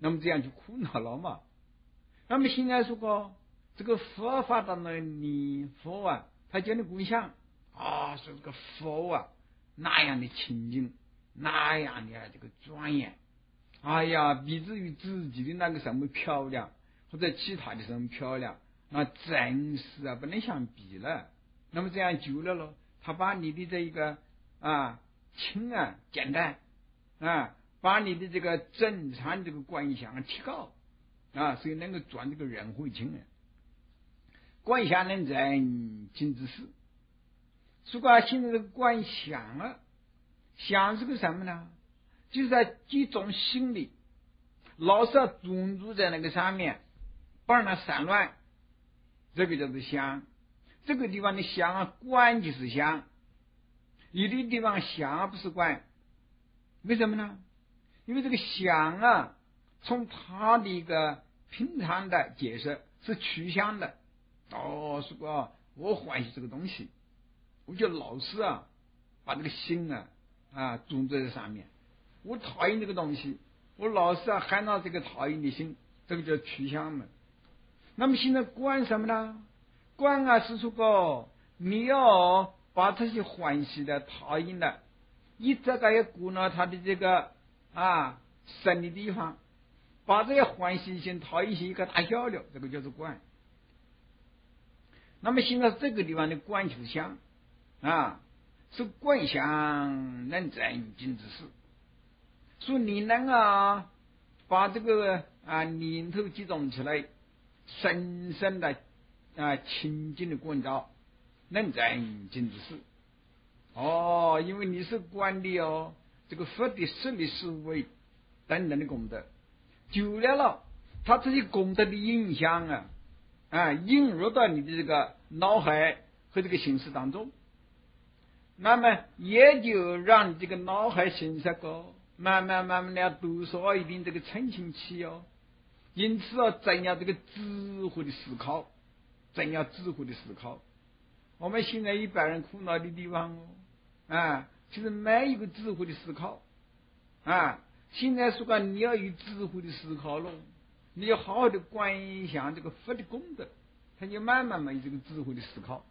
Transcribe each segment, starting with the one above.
那么这样就苦恼了嘛。那么现在说过这个佛法当中的念佛啊，他叫你观想啊，说这个佛啊那样的清净，那样的这个庄严，哎呀，比至于自己的那个什么漂亮，或者其他的什么漂亮，那真是啊不能相比了。那么这样久了咯，他把你的这一个轻啊简单啊，把你的这个正常这个观想提高啊，所以能够转这个人会清啊。观想能真静之事，如果现在这个观想啊，想是个什么呢？就是在集中心里，老是要专注在那个上面，不让它散乱，这个叫做想。这个地方的想啊，观就是想，有的地方想啊不是观，为什么呢？因为这个想啊，从他的一个平常的解释是趋向的。哦，说过我欢喜这个东西，我就老是啊把这个心专注在上面。我讨厌这个东西，我老是喊到这个讨厌的心，这个叫趋向嘛。那么现在观什么呢？观啊是说过你要把这些欢喜的、讨厌的，一这个也顾到他的这个生理地方，把这些欢喜心、讨厌心一个打消了，这个就是观。那么现在这个地方的观就是想是观想能真经之事，说你能把这个念头集中起来，深深的清净的观照，能真经之事。哦，因为你是观的这个佛的实力思维等等的功德，久了他这些功德的影响引入到你的这个脑海和这个心识当中，那么也就让你这个脑海心识慢慢的多少一定这个澄清气因此增加这个智慧的思考，增加智慧的思考。我们现在一般人苦恼的地方就是没有一个智慧的思考现在说你要有智慧的思考了，你要好好的观想这个佛的功德，他就慢慢有这个智慧的思考。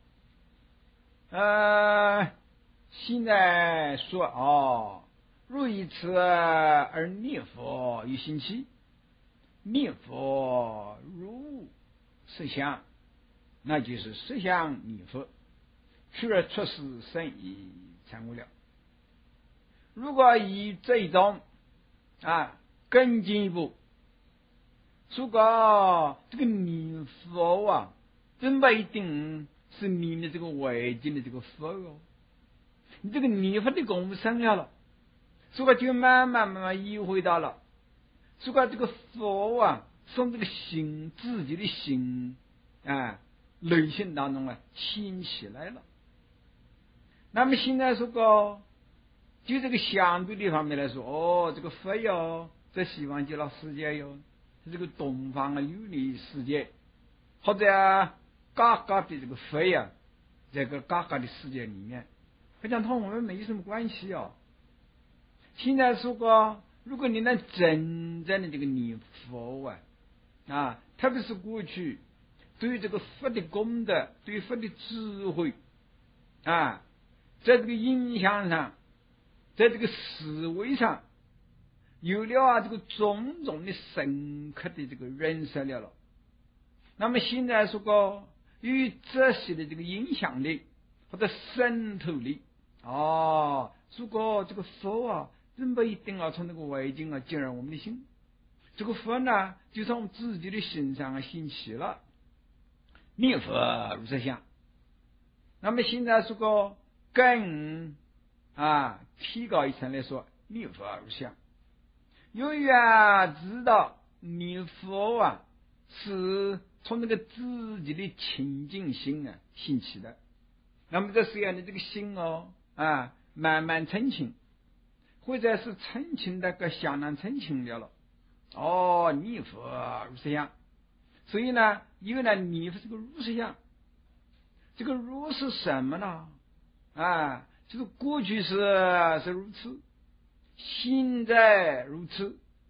现在说如以此而念佛于心起，念佛如实相，那就是实相念佛，去而出世生意参悟了。如果以这一种更进一步，如果这个念佛真不一定是念的这个外境的这个佛你这个念佛的功夫生了，如果就慢慢意会到了，如果这个佛从这个心自己的心内心当中兴起来了。那么现在说过就这个相对的方面来说这个佛在西方极乐世界这个东方琉璃世界，或者各个的这个佛这个各个的世界里面，好像同我们没什么关系现在说过如果你能真正的这个念佛特别是过去对于这个佛的功德，对于佛的智慧在这个影响上，在这个思维上有了这个种种的深刻的这个认识了。那么现在说过由于这些的这个影响力或者渗透力如果这个佛真不一定从那个外境进入我们的心，这个佛呢就从自己的心上兴起了，念佛如实相。那么现在说过更提高一层来说，念佛如相。由于知道念佛是从那个自己的清净心兴起的，那么这时候的这个心慢慢澄清，或者是澄清的个相当澄清了念佛如实相。所以呢，因为念佛这个如实相，这个如是什么呢就是过去是如此，现在如此，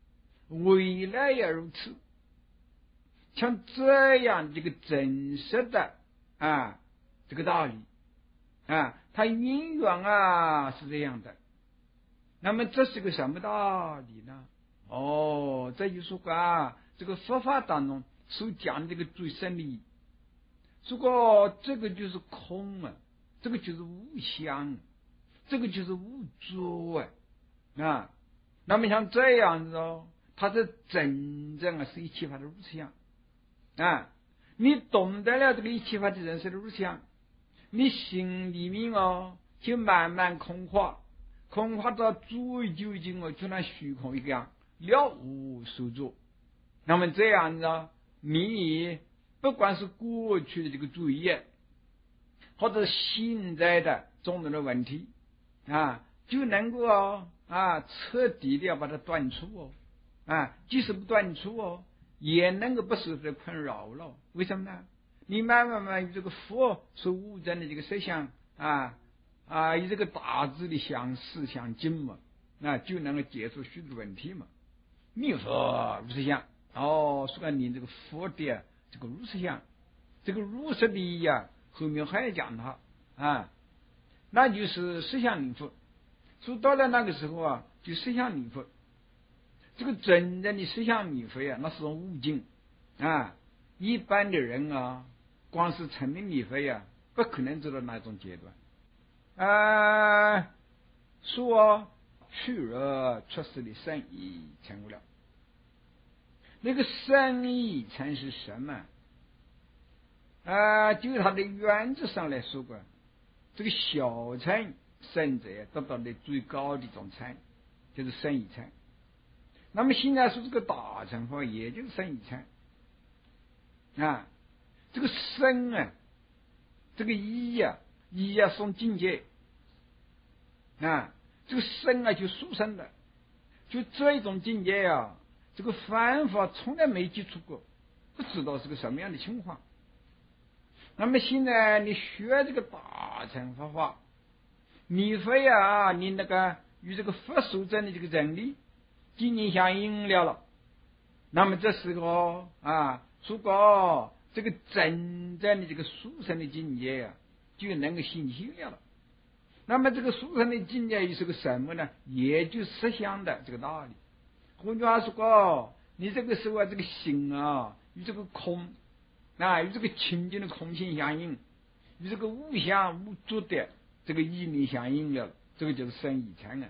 未来也如此。像这样这个真实的这个道理它永远是这样的。那么这是个什么道理呢？这就是说这个佛法当中所讲这个最深的意义。如果这个就是空这个就是无相，这个就是无作那么像这样子它是真正是一切法的如相你懂得了这个一切法的人生的如相，你心里面就慢慢空化到最究竟就像虚空一样了无所作。那么这样子你不管是过去的这个罪业，或者现在的种种的问题就能够彻底的要把它断除即使不断除也能够不受这困扰了。为什么呢？你慢慢与这个佛所悟证的这个实相与这个大致的相似相近就能够解除许多问题密佛如是相所以你这个佛的这个如是相，这个如是的意义后面还讲它那就是实相念佛。所以到了那个时候就实相念佛。这个真正的实相念佛那是种悟境一般的人光是成名念佛不可能走到那种阶段说去而出世的圣意成无了。那个圣意成是什么就它的原则上来说这个小乘圣者得到的最高的一种乘就是圣意乘。那么现在说这个大乘法也就是圣意乘这个圣这个意是种境界这个圣就殊胜的，就这一种境界这个凡法从来没接触过，不知道是个什么样的情况。那么现在你学这个大乘法你非你那个与这个佛所证的这个真理经验相应了那么这时候如果这个真正的这个殊胜的境界就能够显现了。那么这个殊胜的境界又是个什么呢？也就是实相的这个道理。换句话说你这个时候这个心与这个空与这个清净的空性相应，与这个无相无作的这个意念相应了，这个就是圣意乘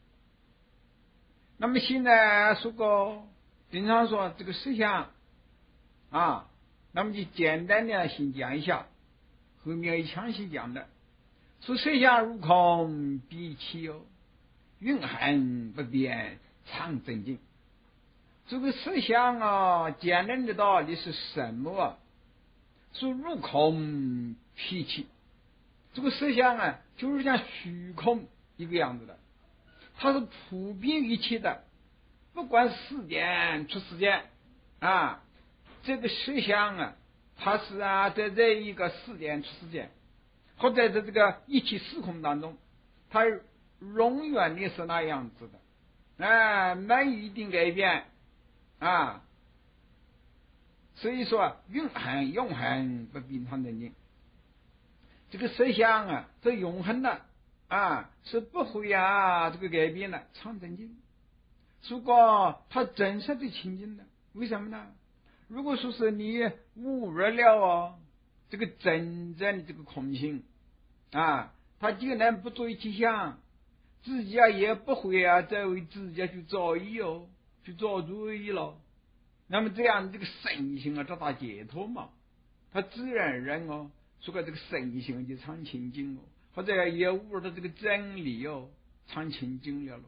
那么现在经常说这个实相那么就简单的先讲一下，后面要详细讲的。说实相如空必一切蕴含不变常真净。这个实相简单的道理是什么说如空必一切。这个实相就是像虚空一个样子的，它是普遍一切的，不管世间出世间这个实相它是在这一个世间出世间，或者在这个一切时空当中，它永远的是那样子的没一定改变所以说永恒不变常真净。这个实相这永恒的是不会这个改变的常真净。如果它真实的清净的，为什么呢？如果说是你误入了这个真正的这个空性他就能不做一切相，自己也不会再为自己去造业去造罪了。那么这样这个身心得到解脱他自然人说这个身心就常清净或者也悟到这个真理常清净了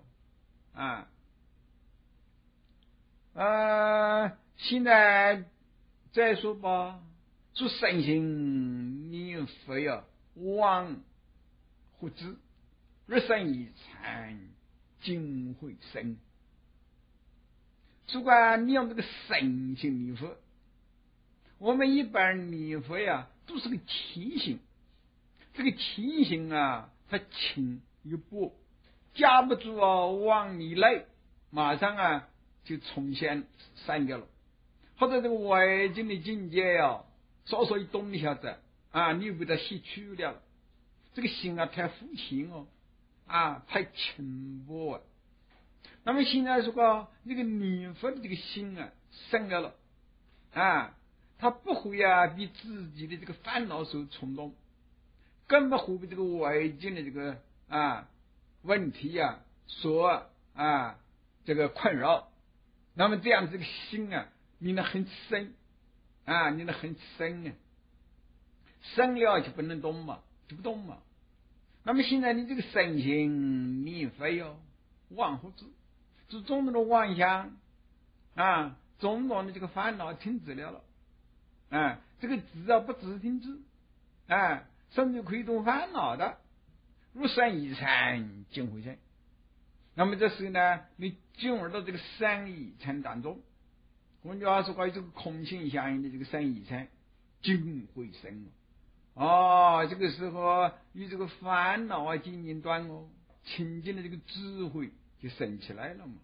现在再说吧，说身心念佛往护之，日生一禅尽会生。如果你用这个身心念佛，我们一般念佛都是个轻心，这个轻心它轻又薄，架不住往你来马上就重现散掉了，或者这个外境的境界呀，稍稍一动一下子啊，你被它吸取了，这个心啊太浮轻哦，啊太轻薄啊。那么现在说个这个念佛的这个心啊生了啊，他不会啊被自己的这个烦恼所冲动，更不会被这个外境的这个问题啊所这个困扰。那么这样这个心啊念得很深啊，念得很深啊，深了就不能动嘛，就不动嘛。那么现在你这个身心念佛哟，往后止，就种种的妄想啊，种种的这个烦恼停止了啊，这个止啊不止停止啊，甚至可以动烦恼的，如山一禅尽回身。那么这时呢，你进入到这个三一禅当中，换句话说，关于这个空性相应的这个三一禅尽回身哦，这个时候与这个烦恼啊渐渐断哦，清净的这个智慧就升起来了嘛。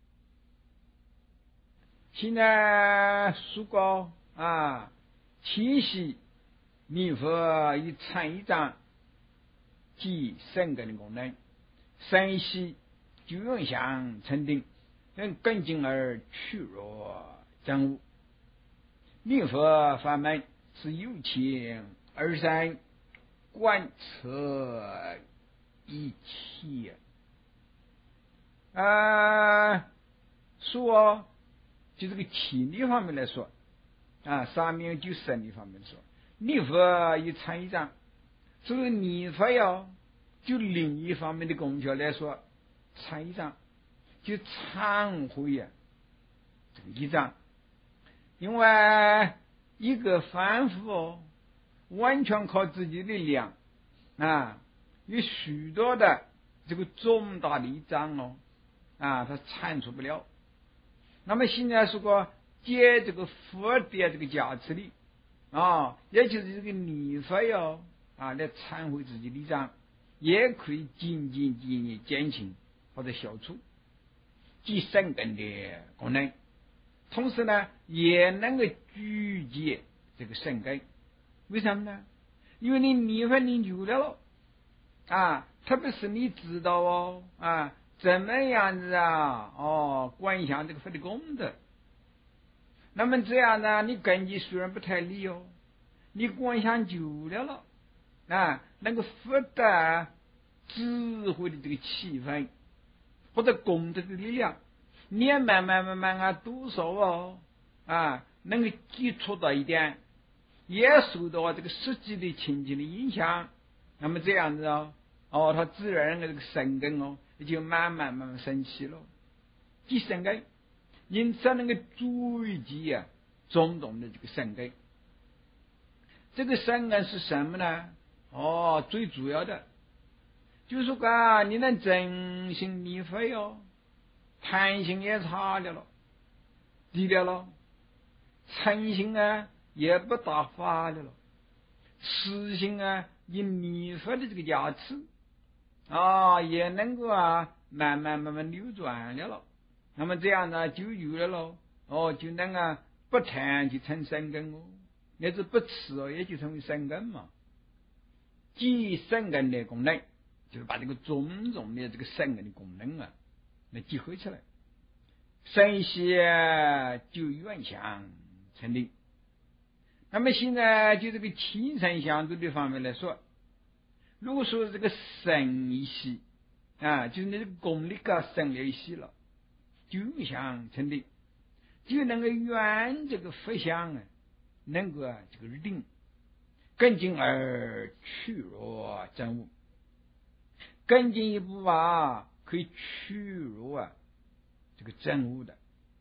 现在说过啊，七夕念佛以禅一章即生根的功能，三息就用相成定，更进而去弱证悟。念佛法门是由情而生，贯彻一切说就这个情理方面来说上面就生理方面说，念佛以禅一章，这个念佛呀，就另一方面的功效来说，禅一章就忏悔呀，这个一章，因为一个凡夫完全靠自己的力量有许多的这个重大的一章他铲除不了。那么现在说过借这个佛的这个加持力也就是这个念佛哟来忏悔自己的障，也可以渐渐减轻或者消除即生根的功能，同时呢也能够聚集这个生根。为什么呢？因为你念佛念久了特别是你知道怎么样子观想这个佛的功德，那么这样呢，你根基虽然不太利你观想久了那个佛的智慧的这个气氛或者功德的力量，你也慢慢多少能够接触到一点，也受到这个实际的情景的影响，那么这样子它自然的这个生根也就慢慢升起了，即生根，因此能够追及种种的这个生根。这个生根是什么呢？最主要的就是说你能真心念佛贪心也差了低了嗔心也不打发了痴心因念佛的这个加持也能够慢慢扭转了那么这样呢就有了就能不贪就成生根也是不吃也就成为生根嘛。即生根的功能就是把这个种种的这个生根的功能来集合起来，生息就愿想成定。那么现在就这个亲生相对的方面来说，如果说这个生一息就是那个功力生了一息了，就愿想成定，就能够愿这个佛相能够这个定，更进而去弱证悟，更进一步可以去弱这个证悟的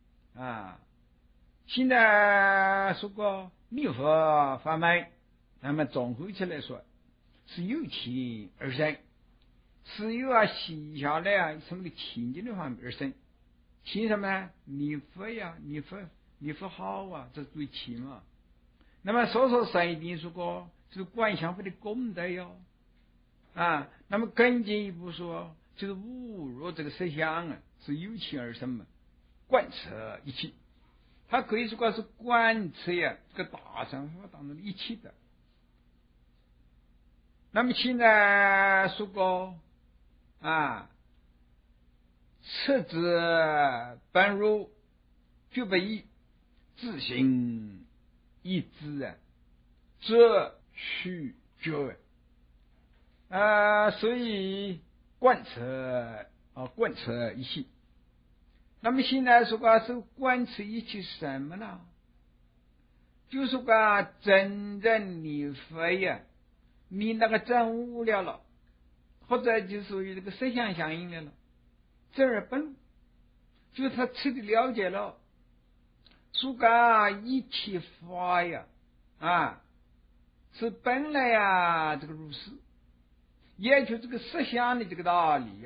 现在说过念佛法门，那么综合起来说是由情而生，是由细下来什么的情境的方面而生。情什么呢？念佛念佛好这是对情嘛。那么说深一点说过是观想佛的功德那么更进一步说就是侮辱这个实相是由情而生嘛。 贯彻一气，它可以说是贯彻呀这个大乘法当中的一气的。那么现在说过彻之本入，绝不异，自行一致这须觉所以贯彻一气。那么现在说个是贯彻一气什么呢？就是个真正你非呀，你那个证悟了，或者就属于这个色相相应了，正而本入，就是他彻底了解了，说个一切法呀是本来呀这个如是，也就这个色相的这个道理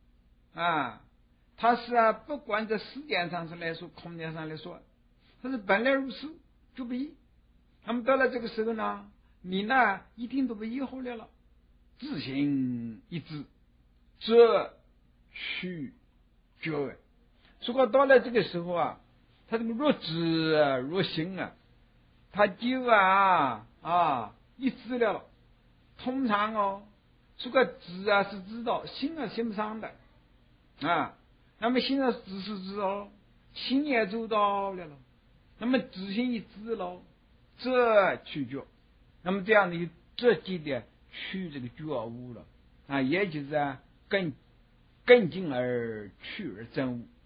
它是不管在时间上来说，空间上来说，它是本来如是就不异。那么到了这个时候呢，你呢一定都不疑惑了，自行一致，这须觉。如果到了这个时候他这个若知若行他就一致了。通常这个知是知道，行行不上的那么现在知是知道，行也做到了，那么知行一致了，这去觉，那么这样的这几点去这个觉悟了也就是更进而去而证悟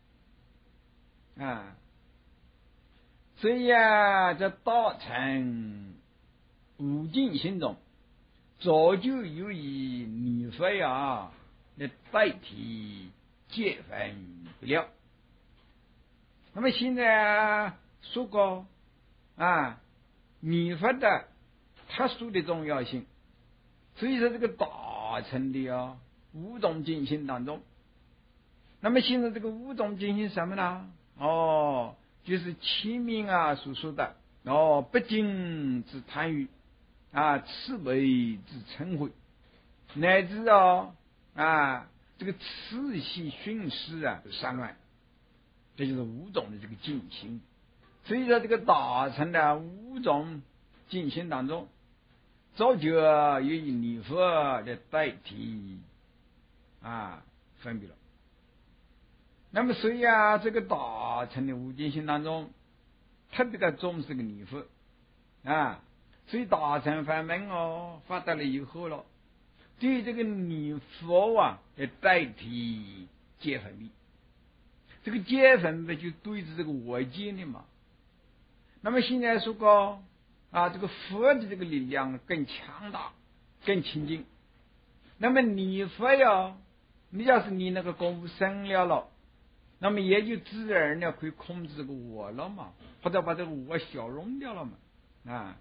所以这大乘无尽心中早就有以你非来代替界分不了。那么现在说过你非的特殊的重要性，所以说这个大乘的五种净心当中，那么现在这个五种净心什么呢？就是前面所说的不净之贪欲慈悲之嗔恚，乃至这个慈喜熏施散乱，这就是五种的这个净心。所以说这个大乘的五种净心当中，早就有以念佛来代替分别了。那么所以这个大乘的无尽心当中，特别的重视个念佛所以大乘法门发达了以后了，对这个念佛来代替界分别。这个界分别就对着这个我界的嘛。那么现在说过这个佛的这个力量更强大，更清净。那么念佛你要是你那个功夫深了，那么也就自然可以控制这个我了嘛，或者把这个我消融掉了嘛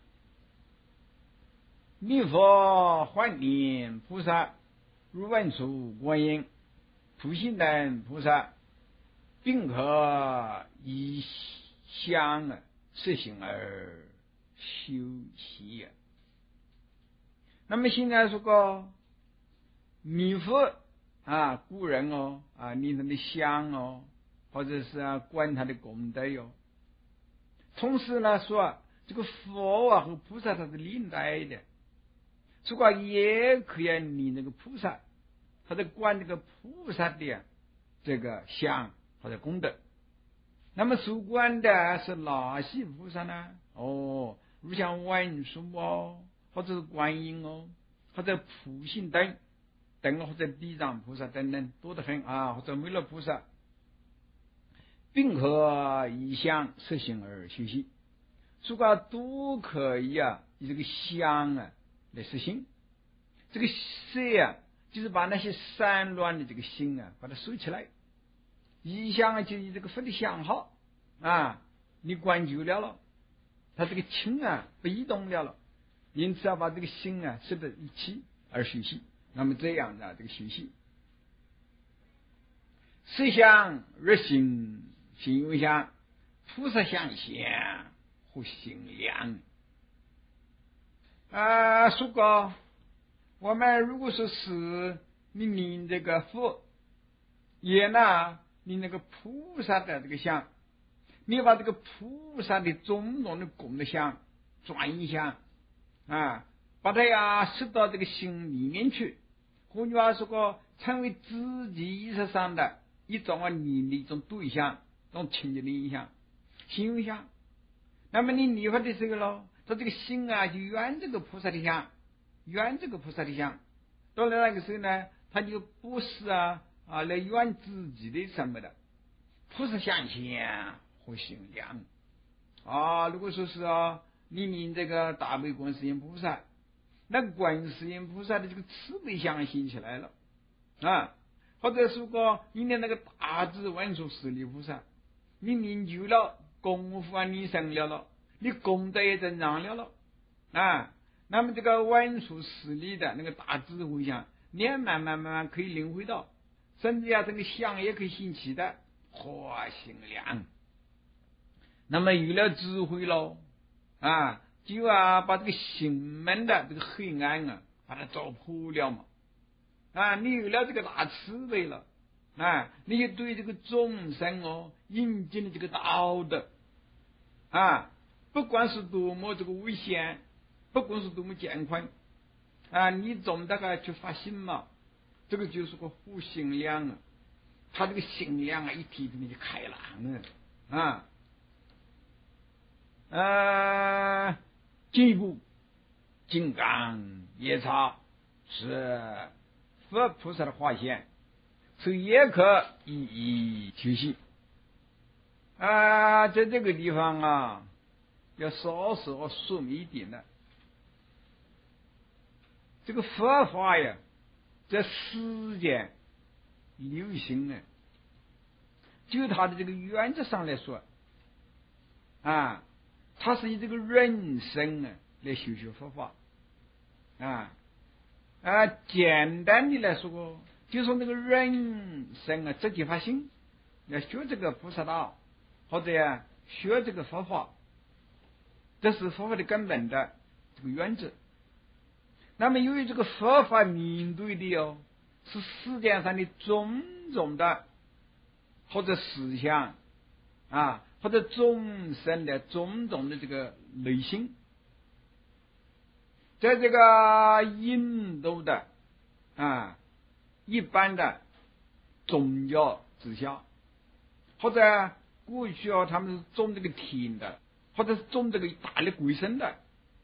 念佛唤念菩萨，如文殊观音、普贤等菩萨，并可以相实行而修习那么现在说过念佛古人念他的香或者是观他的功德同时呢说这个佛和菩萨它是连带的，这个也可以念那个菩萨，他在观这个菩萨的这个香或者功德。那么所观的是哪些菩萨呢？如像文殊或者是观音或者普贤等或者地藏菩萨等等多得很或者弥勒菩萨，并可以相实行而修习，这个都可以以这个相来实行。这个色就是把那些散乱的这个心把它收起来，一相就以这个佛的相好你观久了他这个情不移动了，因此要把这个心收在一起而修习。那么这样的这个修习，色相若行，心有相，菩萨相现，或心量说过我们如果说是你念这个佛，也你那个菩萨的这个相，你把这个菩萨的种种的功德相转一下啊，把它呀摄到这个心里面去，换句话说个，成为自己意识上的一种你的一种对象，一种情节的影响、形象。那么你念佛的时候咯，他这个心啊就圆这个菩萨的相，圆这个菩萨的相。到了那个时候呢，他就不是来圆自己的什么的菩萨相和心量如果说是你念这个大悲观世音菩萨，那观世音菩萨的这个慈悲相现起来了或者说过你念那个大智文殊师利菩萨，你念久了功夫你生了你功德也增长了那么这个文殊师利的那个大智慧相，你也慢慢可以领会到，甚至这个相也可以兴起的化心量。那么有了智慧了就把这个心门的这个黑暗把它照破了嘛你有了这个大慈悲了你就对这个众生引进了这个道德不管是多么这个危险，不管是多么艰困你总大概去发心嘛，这个就是个护心量他这个心量一提就开朗进一步金刚夜叉是佛菩萨的化现，所以也可一一求习在这个地方要稍稍说明一点的，这个佛法呀，在世间流行就它的这个原则上来说它是以这个人生来修学佛法简单的来说就说那个人生自己发心要学这个菩萨道，或者学这个佛法，这是佛法的根本的这个原则。那么由于这个佛法面对的是世界上的种种的或者思想或者众生的种种的这个内心，在这个印度的一般的宗教之下，或者过去他们是种这个田的，或者是种这个大的鬼神的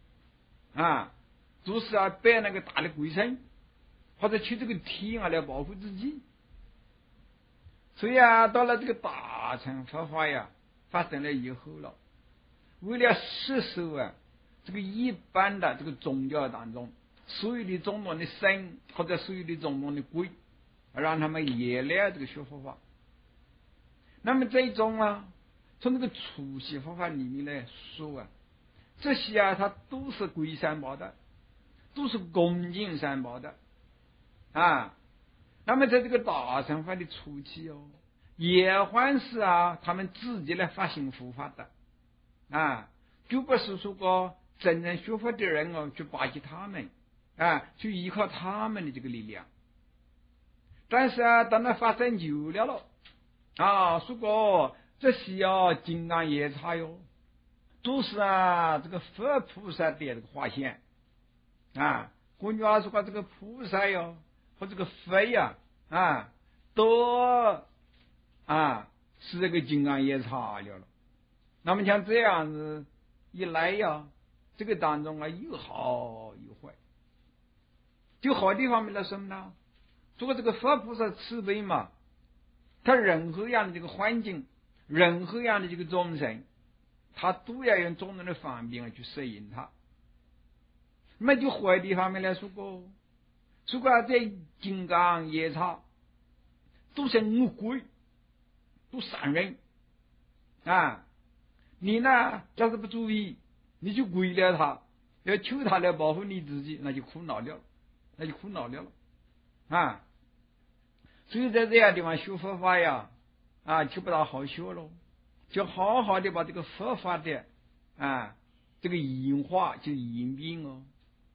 都是摆那个大的鬼神，或者去这个田来保护自己。所以到了这个大乘佛法发生了以后了，为了吸收这个一般的这个宗教当中所有的种种的神或者所有的种种的鬼，让他们也来这个学佛法。那么这种从这个初期佛法里面来说这些它都是归三宝的，都是恭敬三宝的那么在这个大乘法的初期也还是他们自己来发心护法的就不是说过真正学佛的人去巴结他们去依靠他们的这个力量。但是当它发生久了说过这些金刚夜叉都是这个佛菩萨的这个化现换句话说这个菩萨和这个佛都是这个金刚夜叉了。那么像这样子一来这个当中有好有坏。就好的方面来说呢，如果这个佛菩萨慈悲嘛，他任何样的这个环境，任何样的这个众生，他都要用种种的方便去适应他。那么就坏的方面来说过，如果这金刚夜叉都是恶鬼，都伤人你呢要是不注意，你就为了他，要求他来保护你自己，那就苦恼了所以在这样地方学佛法就不大好学了，就好好的把这个佛法的这个演化就演变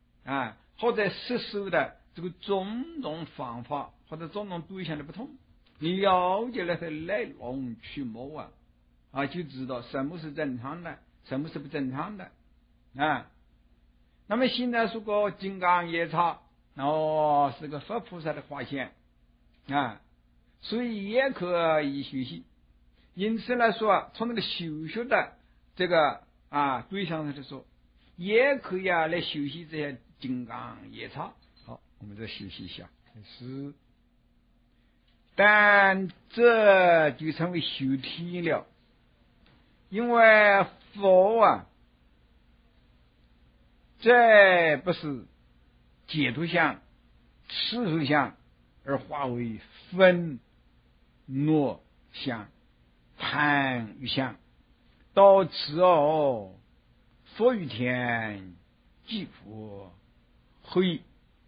或者吸收的这个种种方法或者种种对象的不同， 你了解了它来龙去脉就知道什么是正常的，什么是不正常的那么现在说个金刚夜叉是个佛菩萨的化现所以也可以学习。因此来说从那个修学的这个对象上来说，也可以来修习这些金刚夜叉。好，我们再学习一下。是，但这就成为修体了，因为佛这不是解脱相、伺候相，而化为分诺相、贪欲相，到此佛与天即佛会。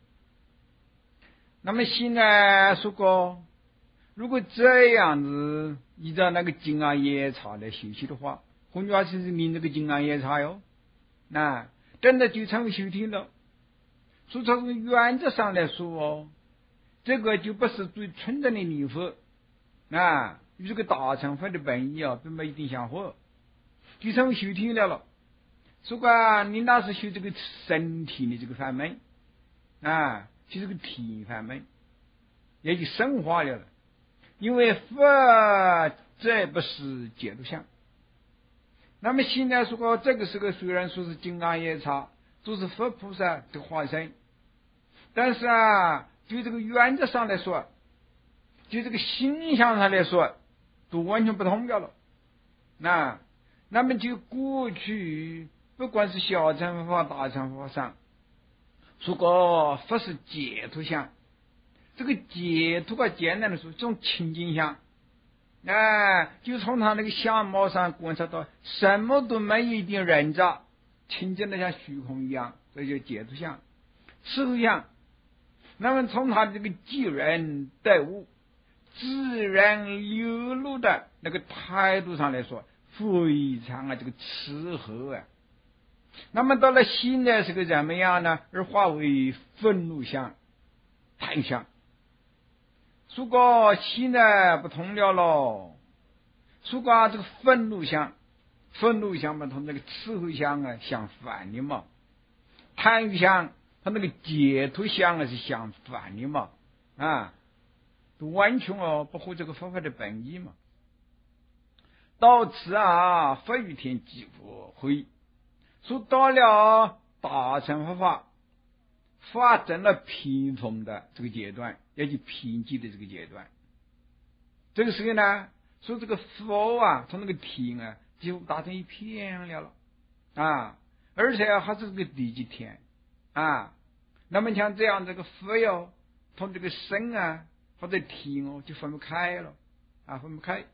那么现在说过，如果这样子依照那个金刚夜叉来修习的话，换句话就是你那个金刚夜叉哟，真的就成为修体了。所以从原则上来说这个就不是最纯正的念佛与这个大乘佛的本意并不一定相合，就成为修体了。如果你那是修这个身体的这个法门修这个体法门，也就升华了。因为佛这不是解脱相。那么现在说这个时候虽然说是金刚夜叉都是佛菩萨的化身，但是就这个原则上来说，就这个形象上来说都完全不同掉了。那么就过去不管是小乘佛法大乘佛法上说过佛是解脱相，这个解脱简单的说这种清净相就从他那个相貌上观察到什么都没有一点人杂，清净的像虚空一样，这就解脱相。伺候相，那么从他这个济人待物自然流露的那个态度上来说，非常这个慈和那么到了现在是个怎么样呢？而化为愤怒相、贪相。如果现在不同了咯，如果这个愤怒相嘛，同那个慈和相相反的嘛，贪欲相它那个解脱相是相反的嘛都完全不合这个佛法的本意嘛。到此佛与天即佛会，说到了大乘佛法发展了偏锋的这个阶段，也就偏激的这个阶段。这个时候呢，说这个佛从那个天几乎打成一片了而且还是这个地极天那么像这样这个佛从这个身或者天就分不开了分不开。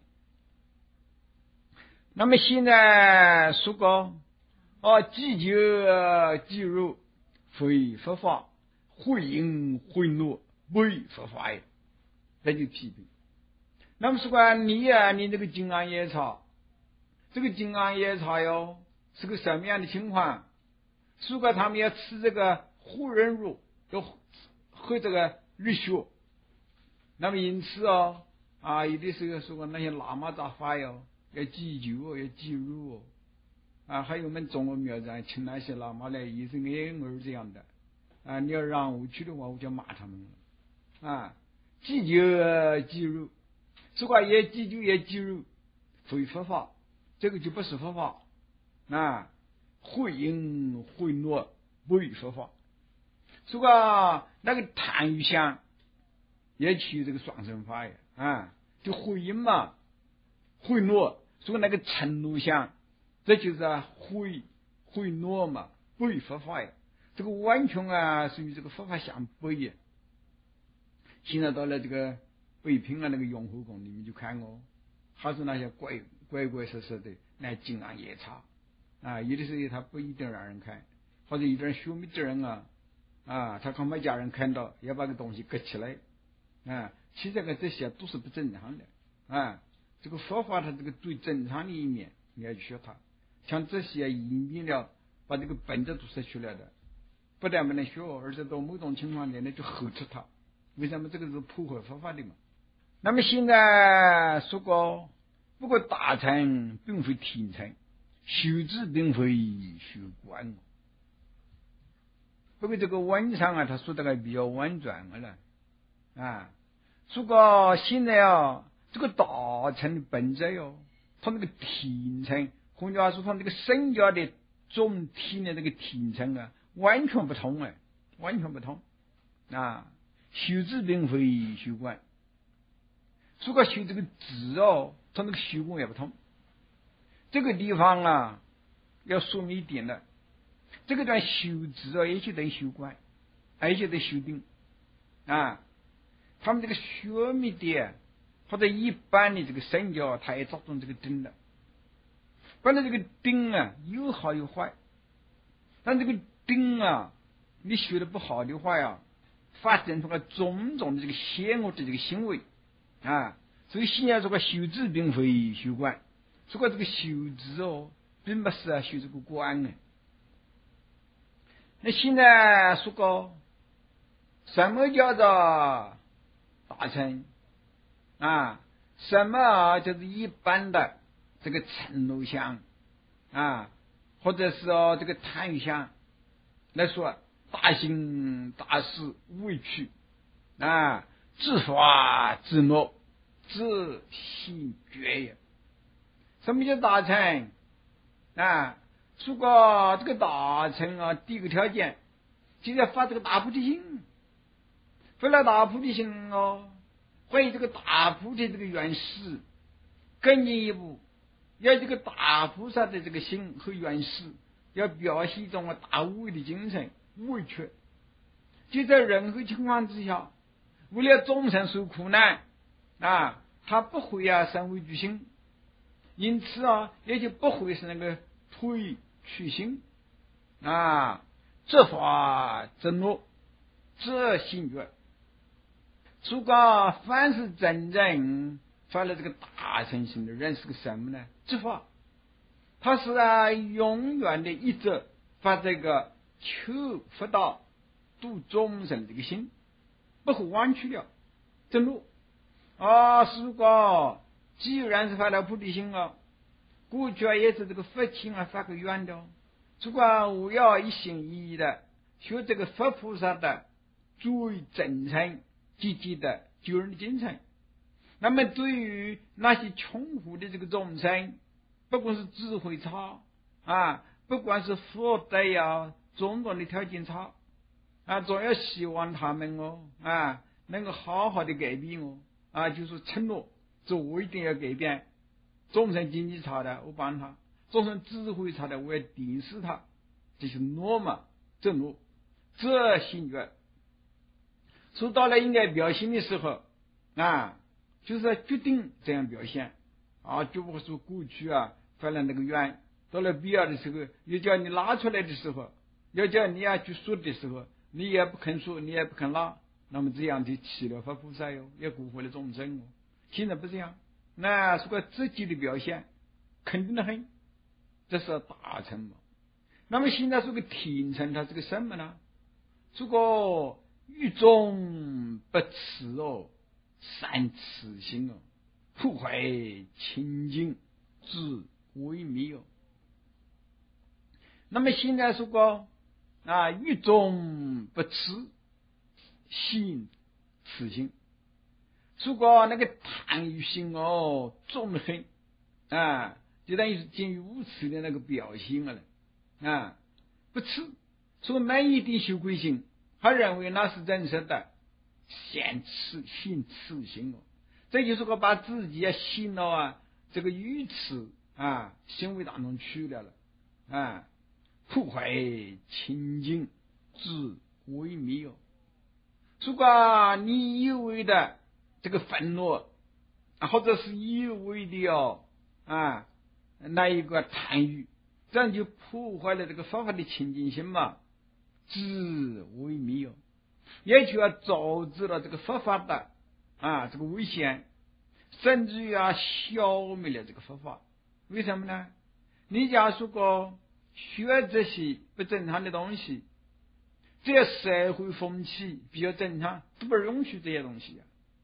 那么现在说过即就即入非佛法，会因会诺为佛法也，这就批评。那么说过你这个金刚夜叉，这个金刚夜叉是个什么样的情况？如果他们要吃这个护人肉，要喝这个绿血，那么因此有的时候说过那些喇嘛咋发要祭酒要祭肉还有我们中国庙上请那些喇嘛来也是儿这样的你要让我去的话，我就骂他们了祭酒祭肉，如果也祭酒也祭肉，非佛法，这个就不是佛法会因会诺为佛法。如果那个贪欲相也取这个双生法就会因嘛，会诺，所以那个嗔怒相，这就是会诺嘛，为佛法这个完全是与这个佛法相悖现在到了这个北平那个永和宫里面就看还是那些怪色色的那金刚夜叉有的时候他不一定让人看，或者有点学密的人他恐怕家人看到要把个东西搁起来其实这些都是不正常的这个佛法它这个最正常的一面你要去学它，像这些隐蔽了把这个本质都失去了的，不但不能学，而且到某种情况下呢就呵斥它。为什么这个是破坏佛法的嘛那么现在说过，不过大乘并非天乘，修止并非修观。不过这个文上啊，他说的还比较婉转了啊。说过现在这个大乘的本质他那个天乘，换句话说，他那个圣教的总体的那个天乘啊，完全不同完全不同啊。修止并非修观。如果修这个止他那个修功也不同。这个地方啊，要说明一点了，这个段修止也就等于修观，而且得修定啊。他们这个学密的或者一般的这个圣教，他也着重这个定的。本来这个定啊，有好有坏，但这个定啊，你学的不好的话呀，发展出了种种的这个邪恶的这个行为啊。所以现在这个修止并非修观，这个修止并不是修这个观的。那现在说过什么叫做大乘啊？什么就是一般的这个承诺相啊，或者是这个贪欲相来说，大行大事未去啊，自法自诺，自性觉也。什么叫大乘啊？如果这个大乘第一个条件就要发这个大菩提心，发了大菩提心会有这个大菩提这个原始，更进一步要这个大菩萨的这个心和原始要表现一种大无畏的精神，无畏缺。就在任何情况之下，为了众生受苦难啊，他不会生畏惧心，因此也就不会是那个退去心啊，这法真诺，这心觉。如果凡是真正发了这个大乘心的人，是个什么呢？这法，他是永远的一直发这个求佛道度众生这个心，不会弯曲了。真诺如果既然是发了菩提心过去也是这个佛情发个愿的如果我要一心一意的学这个佛菩萨的最真诚积极的救人的精神，那么对于那些穷苦的这个众生，不管是智慧差不管是福德种种的条件差总要希望他们能够好好的改变就是承诺，我一定要改变。众生经济差的我帮他，众生智慧差的我要顶视他，这是诺嘛，这诺，这心觉。说到了应该表现的时候就是决定这样表现就不说过去发了那个愿，到了必要的时候要叫你拉出来的时候，要叫你去说的时候，你也不肯说，你也不肯拉，那么这样就起了佛菩萨也蛊惑了众生现在不这样，那是个自己的表现，肯定的很，这是大乘嘛。那么现在说个天乘，它是个什么呢？这个欲中不持善持心破坏清净自微迷那么现在说过欲中不持信持心，如果那个贪欲心重得很就等于是见于无耻的那个表现了不持，说满一点修归心，他认为那是真实的，先持信持心这就是说把自己心这个愚痴行为当中去了破坏清净自微迷如果你以为的这个愤怒或者是以为的那一个贪欲，这样就破坏了这个佛法的清净心嘛，自微迷也就导致了这个佛法的这个危险，甚至于消灭了这个佛法。为什么呢？你假如说学这些不正常的东西，这些社会风气比较正常，都不允许这些东西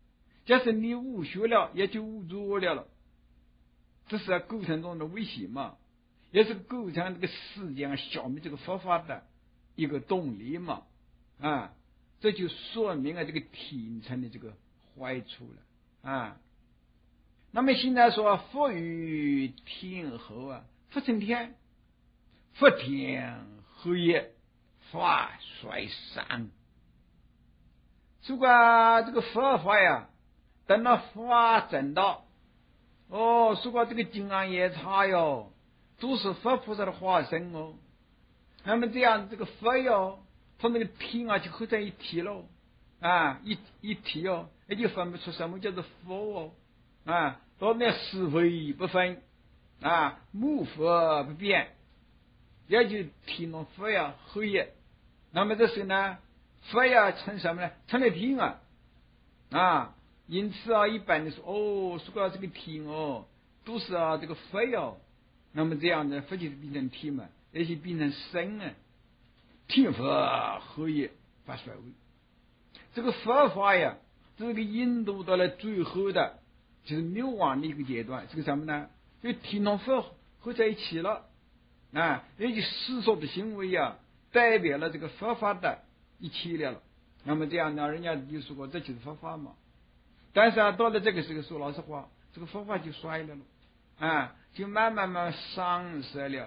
假使你无学了，也就无作了，这是构成中的危险嘛，也是构成这个世界上消灭这个佛法的一个动力嘛，这就说明了这个听成的这个坏处了。那么现在说佛于天后佛成天，佛天后也，法衰散。如果这个佛法呀，等到法正道，如果这个金刚夜叉哟，都是佛菩萨的化身哦，那么这样这个佛哟，他那个天就合在一体喽，一体哦，也就分不出什么叫做佛到那是非不分无佛不变，也就天龙佛呀合一。那么这时呢，佛呀成什么呢？成了天因此一般的说说这个天都是这个佛哟，那么这样的佛就是变成天嘛，而且变成神天佛合一法衰微。这个佛法呀，这个引导到了最后的就是灭亡的一个阶段，这个什么呢？就天龙佛合在一起了也就世俗的行为代表了这个佛法的一起了。那么这样呢，人家就说过这就是佛法嘛。但是到了这个时候，说老实话，这个佛法就衰了就慢慢丧失了。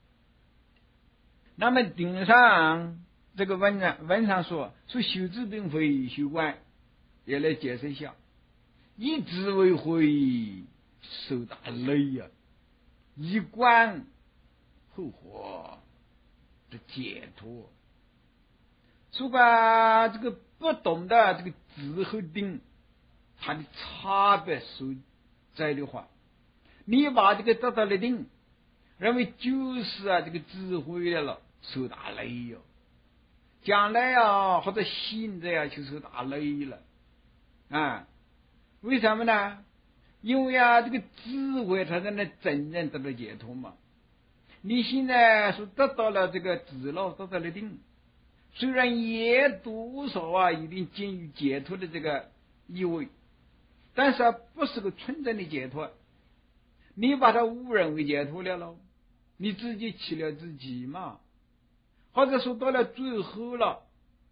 那么顶上这个文上说修治并非修观，也来解释一下，以智为慧，受大累以观后获的解脱。如果这个不懂得这个智和定它的差别所在的话，你把这个得到了定认为就是这个智慧了，受大累哟。将来或者现在就受大累了为什么呢？因为这个智慧它才能真正得到解脱嘛。你现在是得到了这个智了，得到了定，虽然也多少一定近于解脱的这个意味，但是不是个纯正的解脱。你把它误认为解脱了你自己欺了自己嘛。或者说到了最后了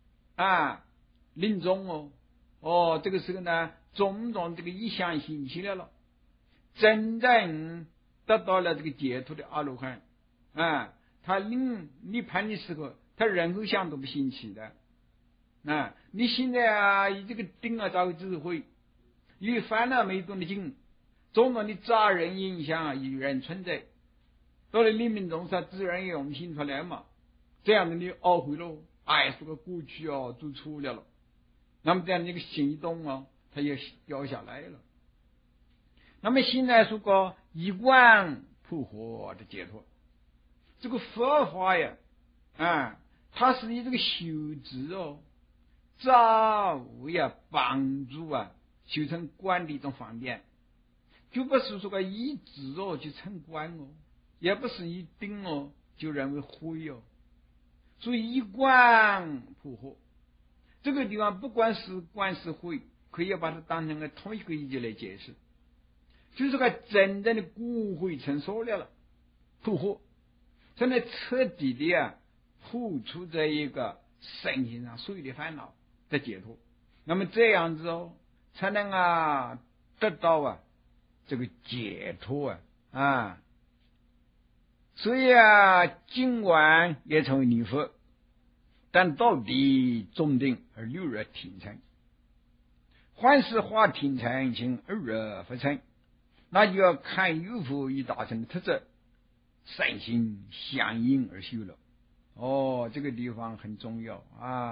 临终这个时候呢，种种这个一相兴起了真正得到了这个解脱的阿罗汉他临涅槃的时候，他任何相都不兴起的你现在以这个定找智慧，与烦恼没动的境，种种的杂人影响与人存在，到了黎明中自然涌现出来嘛。这样的你懊悔了，说个过去做错了，那么这样的一个心一动它也掉下来了。那么现在说个一观破惑的解脱，这个佛法呀它是以这个修持造为帮助修成观的一种方便，就不是说个以智去成观也不是一定就认为会所以一观破惑这个地方，不管是观是会，可以把它当成同一个意义来解释，就是个真正的骨灰成熟了破惑，真的彻底的破除这一个身心上所有的烦恼的解脱。那么这样子才能得到这个解脱所以尽管也成为念佛，但到底中定而六日停成，凡是化停成行二日不成，那就要看有否与大乘的特质善行相应而修了这个地方很重要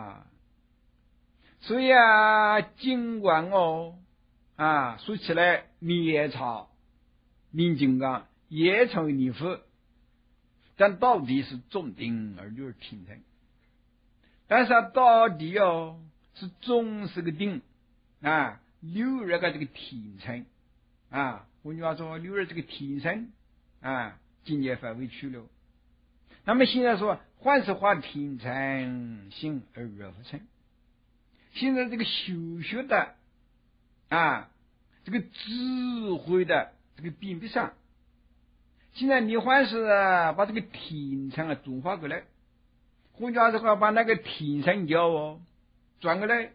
所以尽管说起来灭差明金刚也成为念佛，但到底是中定而六日停成，但是到底是总是个定六日这个停成换句话说，六日这个停成境界范围去了。那么现在说凡是化停成行二日不成，现在这个修学的这个智慧的这个比不上。现在你还是把这个田产转化过来，换句话说，把那个田产教转过来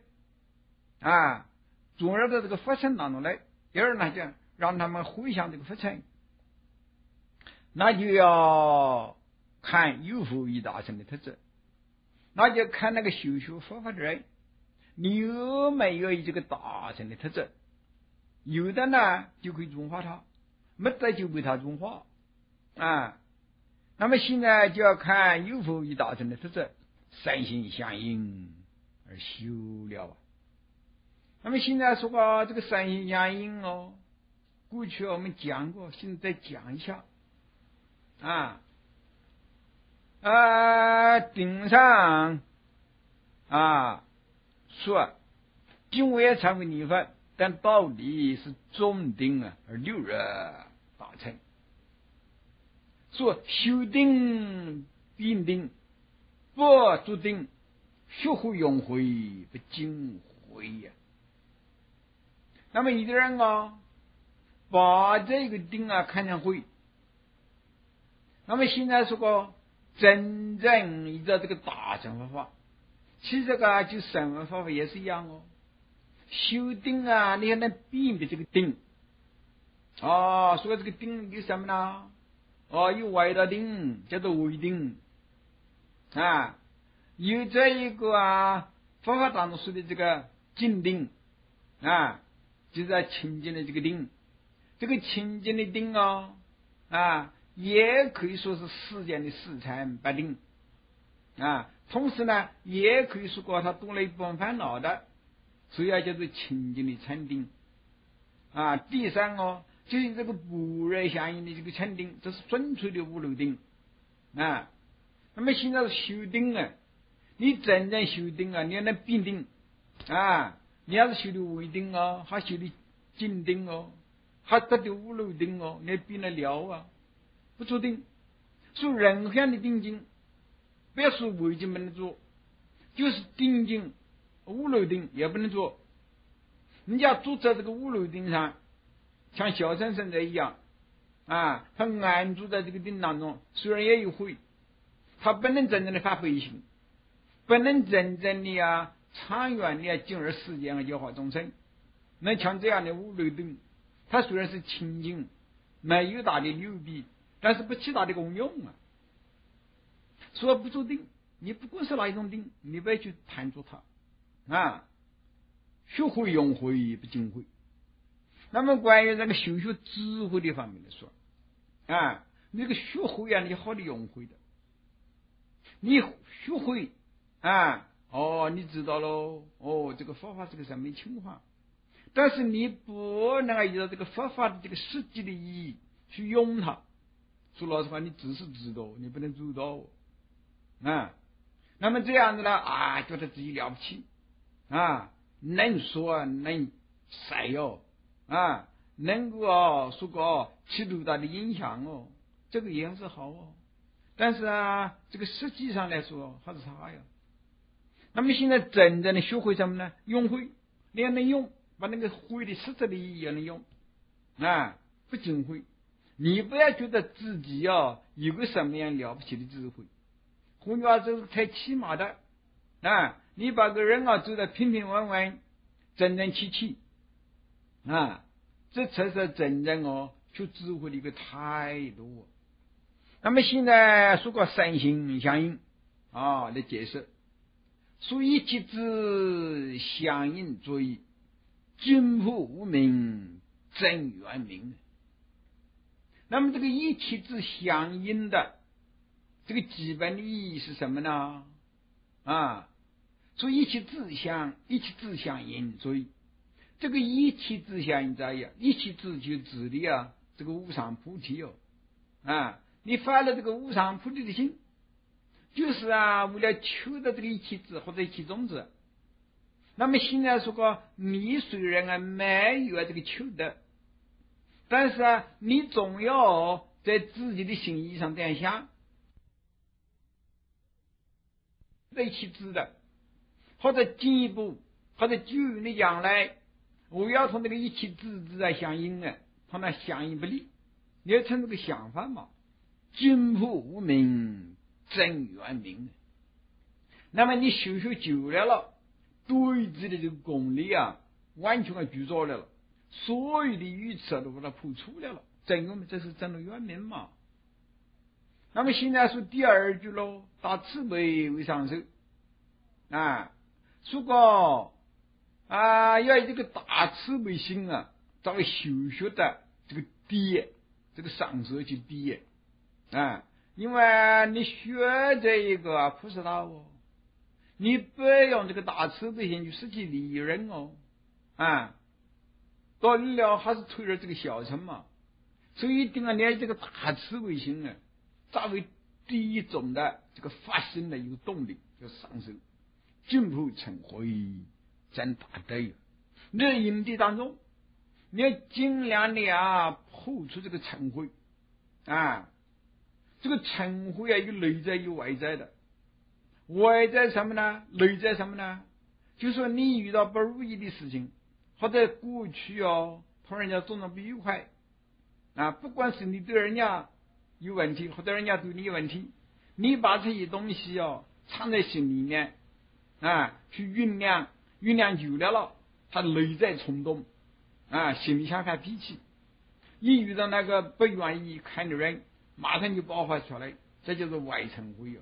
转入到这个发展当中来，要呢就让他们回想这个发展，那就要看有否一大成的特质，那就看那个修学佛法的人，你有没有这个大成的特质，有的呢就可以转化它，没得就被它转化那么现在就要看有否一大成的特质，三心相应而修了那么现在说这个三心相应过去我们讲过，现在再讲一下顶上说经为常为念佛，但道理是中定而六日大成。说修定必定，不足定，学会用会不精会那么有的人把这个定看成会，那么现在说真正依照这个大乘佛法，其实就声闻佛法也是一样修定你还能辨别这个定说这个定有什么呢？有外道定，叫做唯定有这一个佛法当中说的这个静定就是清净的这个定，这个清净的定也可以说是世间的四禅八定同时呢也可以说它多了一部分烦恼的，所以叫做清净的禅定第三就是这个不热相应的这个禅定，这是纯粹的无漏定那么现在是修定你真正修定你要能辨定你要是修的唯定还修的静定还得的无漏定你辨得了不做定，说任何样的定境，不要说违境不能做，就是定境无漏定也不能做。人家做在这个无漏定上，像小乘圣者一样他安住在这个定当中，虽然也有慧，他不能真正的发挥性，不能真正的长远的进入世间教化众生。那像这样的无漏定，它虽然是清净，没有大的流弊，但是不起大的功用说不做定，你不管是哪一种定，你不要去贪着它学会用会不精会。那么关于这个修学智慧的方面来说那个学会你好的用会的，你学会你知道喽这个佛法是个什么情况，但是你不能依照这个佛法的这个实际的意义去用它。说老实话，你只是知道，你不能做到那么这样子呢觉得自己了不起能说能晒能够说个起多大的影响这个也是好但是这个实际上来说还是差那么现在真正的学会什么呢？用会，你要能用，把那个会的实质的意义也能用不精会。你不要觉得自己有个什么样了不起的智慧，换句话说是太起码的你把个人走得平平稳稳，整整齐齐这才是真正学智慧的一个态度那么现在说过三心相应来解释，说一气之相应作意，均朴无名真圆明。那么这个一气之相应的这个基本的意义是什么呢说一气之相应，所以这个一气之相应在一气之就指的这个无上菩提你发了这个无上菩提的心，就是为了求得这个一气之或者一气种子。那么现在说过你虽然没有这个求得，但是你总要在自己的心意上这样想，这一气之的或者进一步或者久远的将来我要同那个一气自然相应啊，同那相应不离，你要成这个想法嘛。金铺无名真圆明，那么你修久了，对自己的这个功力啊，完全具足来了，所有的语词都把它谱出来了，真我们这是真的圆明嘛。那么现在说第二句喽，大慈悲为上首啊，如果要这个大慈悲心啊，作为修学的这个底，这个上首就底啊，因为你学这一个菩萨道哦，你不用这个大慈悲心去失去利人哦啊，到了还是推着这个小乘嘛，所以一定要练这个大慈悲心啊，作为第一种的这个发心的一个动力，就上首进步成慧真大德。你在营地当中，你要尽量的破除这个成慧啊，这个成慧有内在有外在的，外在什么呢？内在什么呢？就说你遇到不如意的事情，或者过去同人家总是不愉快啊，不管是你对人家有问题，或者人家对你有问题，你把这些东西藏在心里面啊，去酝酿久了，他内在冲动啊，心里想发脾气，一遇到那个不愿意看的人，马上就爆发出来，这就是外成慧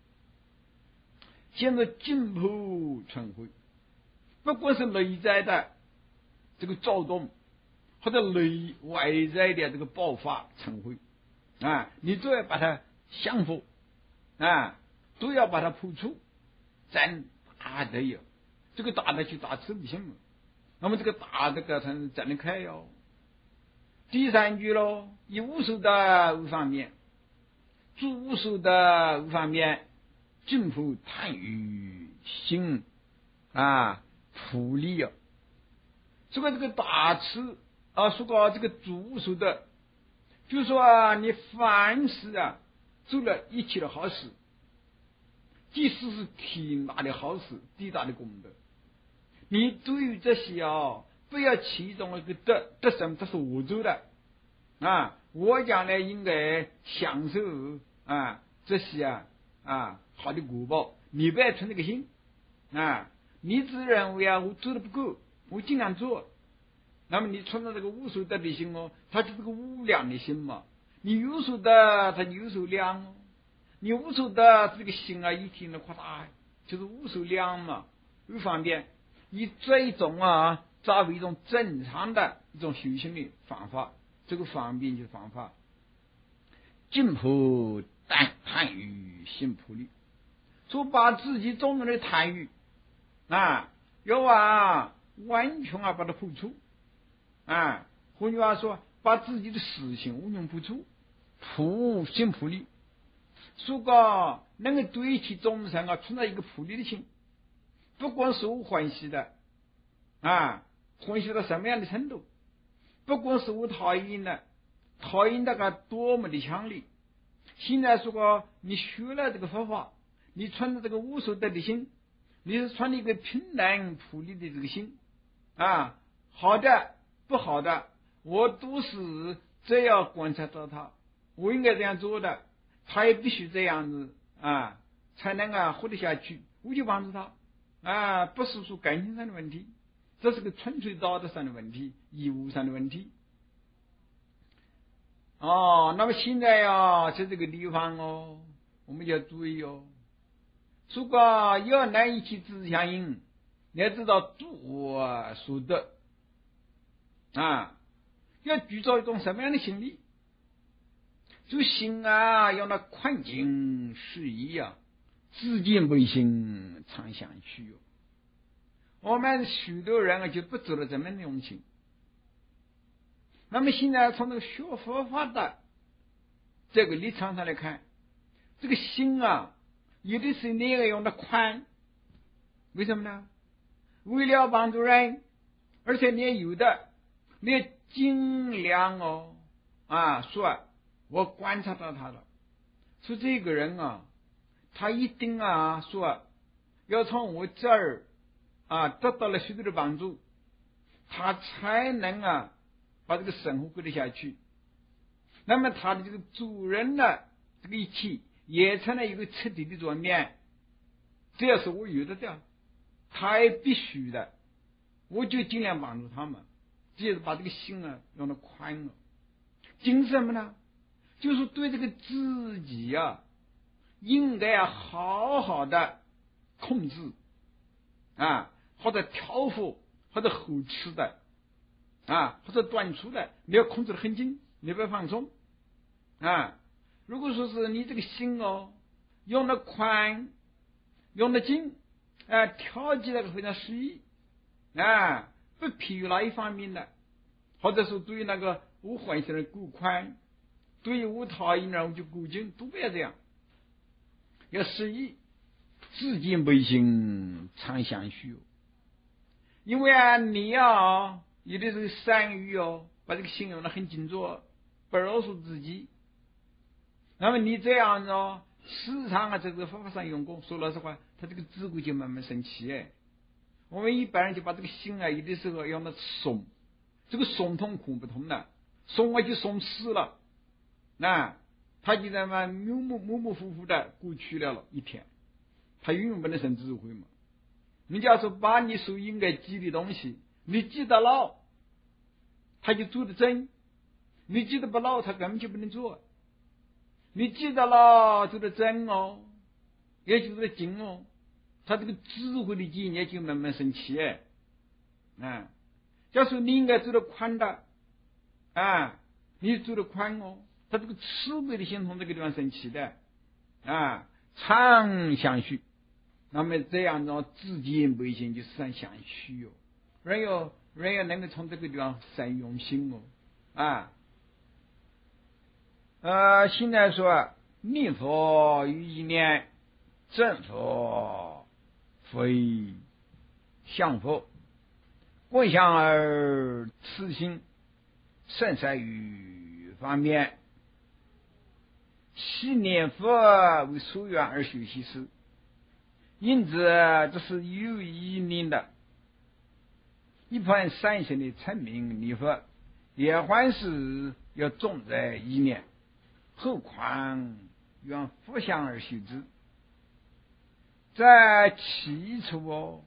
现在进步成慧，不管是内在的这个躁动，或者外在的这个爆发成慧啊，你都要把它降服啊，都要把它破除，真大德有这个大德就大慈悲心，那么这个大德才能真的开哟。第三句喽，以无数的无方面，诸无数的无方面，进步贪欲心普利哟。这个大慈说这个诸无数的，就说你凡事做了一切的好事，即使是天大的好事，地大的功德，你对于这些不要其中一个得什么，这是我做的我将来应该享受这些好的果报，你不要存这个心你只认为我做的不够，我尽量做，那么你存到这个无数德的心它就是个无量的心嘛，你有数德它就有数量你无数德这个心一天的扩大，就是无数量嘛，有方便，以这一种作为一种正常的一种修行的方法，这个方便就是方法，进步贪欲心普利，说把自己中的贪欲要完全把它破除换句话说，把自己的私心完全破除，心普利，如果能够对其众生存在一个普利的心，不管是我欢喜的欢喜到什么样的程度，不管是我讨厌的多么的强烈，现在如果你学了这个佛法，你存着这个无所得的心，你是存了一个平等普利的这个心好的不好的我都是这样观察到他，我应该这样做的，他也必须这样子才能活得下去，我就帮助他不是说感情上的问题，这是个纯粹道德上的问题，义务上的问题那么现在在这个地方我们就要注意如果要难以去自相应，你要知道度所得要具足一种什么样的心理，就心要那宽静适宜自见本心常相去我们许多人就不走了这么的用心。那么现在从这个学佛法的这个立场上来看，这个心有的是你要用的宽，为什么呢？为了帮助人，而且你有的你要尽量说我观察到他了，说这个人他一定说要从我这儿得到了许多的帮助， 他才能把这个生活过得下去。那么他的这个主人呢，这个一起也成了一个彻底的转变。这要是我遇得到，他也必须的，我就尽量帮助他们，就是把这个心用得宽了。精什么呢？就是对这个自己应该好好的控制或者挑拨或者后吃的或者短促的，你要控制得很紧，你不要放松如果说是你这个心用得宽用得紧调节那个非常适宜不疲于那一方面的，或者说对于那个我换成的过宽，对于我讨厌呢我就过紧，都不要这样，要适宜。自见为行常相续因为你有的是善于把这个心用得很紧着，不饶恕自己。那么你这样时常在这个方法上用功，说老实话，他这个智慧就慢慢生气我们一般人就把这个心有的时候用得松，这个松通控不通的，松就松死了他就在那模糊糊的过去了一天，他永远不能生智慧嘛。你假如说把你所应该记的东西你记得牢，他就做得真；你记得不牢，他根本就不能做。你记得了做得真也就是精他这个智慧的境界就慢慢升起假如说你应该做得宽的你做得宽他这个慈悲的心从这个地方升起的常相续。那么这样自见为行就是常相续人要能够从这个地方善用心现在说念佛于一念，正佛非相佛，观想而慈心，善在于方面。昔念佛为所愿而学习时，因此这是有意念的。一般善行的称名念佛，也还是要重在意念，何况愿佛相而修之。在起初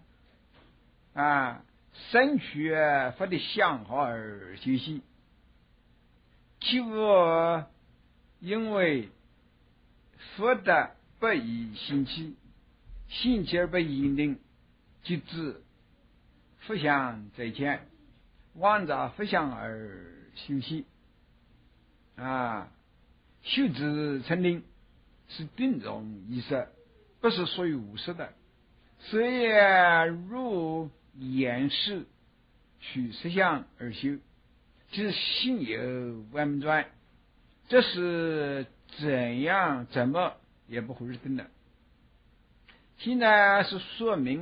生学佛的相好而修习，其无因为佛的不以兴起，兴起而不引领，即知佛相在前，往着佛相而修习修之成定，是定中意识，不是属于无识的。所以如言示取实相而修，即心有万转，这是怎么也不会是真的。现在是说明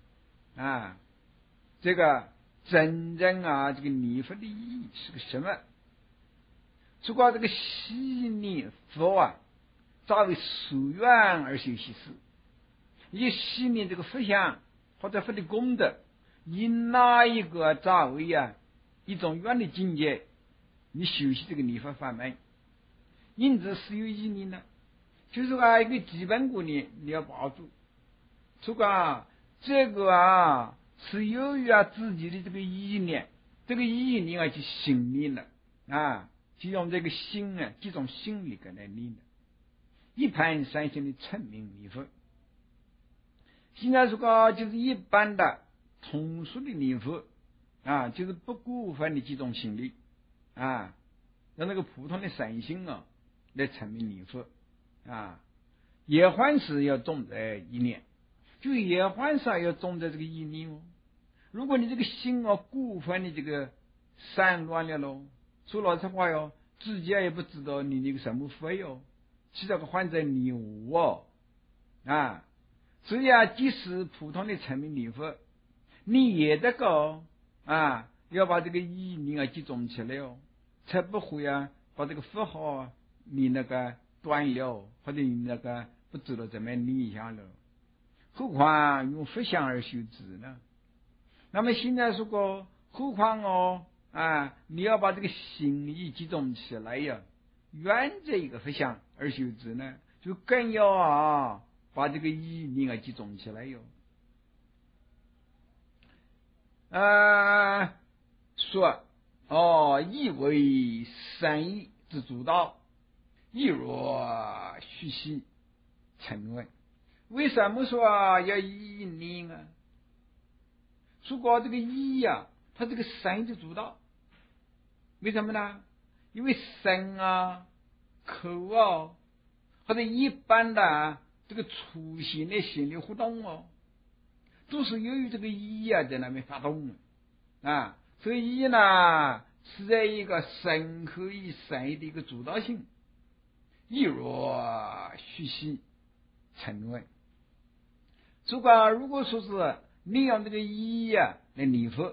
这个真正这个念佛的意义是个什么？如果这个昔念佛早为所愿而修习时，以昔念这个佛相或者佛的功德，以哪一个早为一种愿的境界，你修习这个念佛法门，因此是有意念的。就是一个基本观念你要把住。如果这个是由于自己的这个意念，这个意念去心念了就用这个心这种心理来念的。一般善行的称名念佛，现在就是一般的通俗的念佛就是不过分的几种心理让那个普通的善行来称名念佛也还是要重在意念，就也还是要重在这个意念如果你这个心过分的这个散乱了说老实话自己也不知道你那个什么非其实换在你所以即使普通的称名念佛，你也得个要把这个意念集中起来才不会把这个佛号你那个断了，或者你那个不知道怎么念一下了。何况用佛相而修持呢？那么现在何况你要把这个心意集中起来呀，沿着一个佛像而修持呢，就更要把这个意念集中起来哟。说意为善意之主导，意若虚细沉稳。为什么说要意念啊？如果这个意它这个身的主导，为什么呢？因为身口或者一般的这个粗细的心理活动都是由于这个意在那边发动所以意呢是在一个身口意身的一个主导性，意若虚细沉稳。如果说是利用这个意来念佛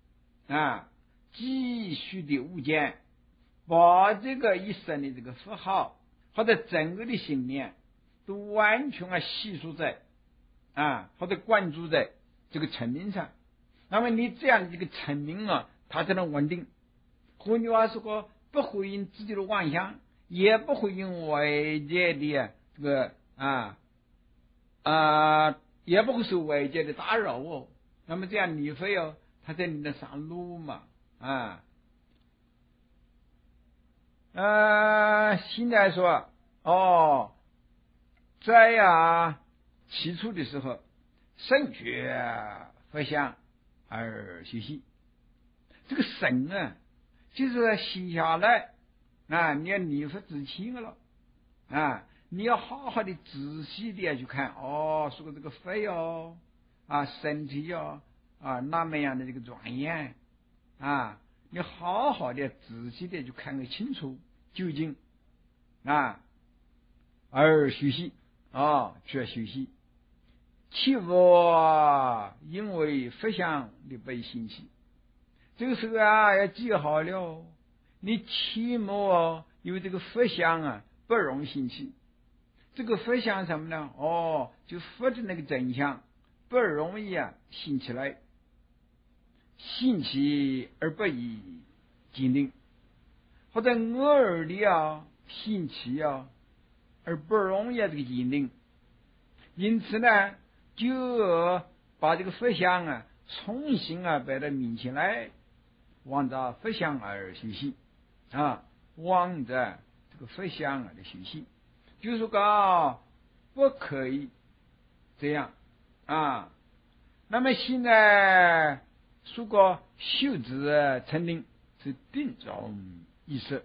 继续的物件，把这个一生的这个佛号或者整个的心念都完全系数在或者关注在这个成名上，那么你这样的一个成名它才能稳定。换句话说，不会因自己的妄想，也不会因外界的这个也不会受外界的打扰那么这样你非它在你的上路嘛现在说在起初的时候，圣觉佛像而修习。这个神就是写下来你要念佛之前了你要好好的仔细的去看说这个佛身体那么样的这个庄严你好好的仔细的去看个清楚究竟而学习去学习。切勿因为佛像的被兴起，这个时候要记好了你切莫因为这个佛像不容兴起。这个佛像什么呢就佛的那个真相不容易兴起来，兴起而不易坚定，或者偶尔的兴起而不容易这个坚定。因此呢，就把这个佛像重新摆到面前来，望着佛像而修习望着这个佛像的修习，就是说不可以这样那么现在如果修持成定是定中意识，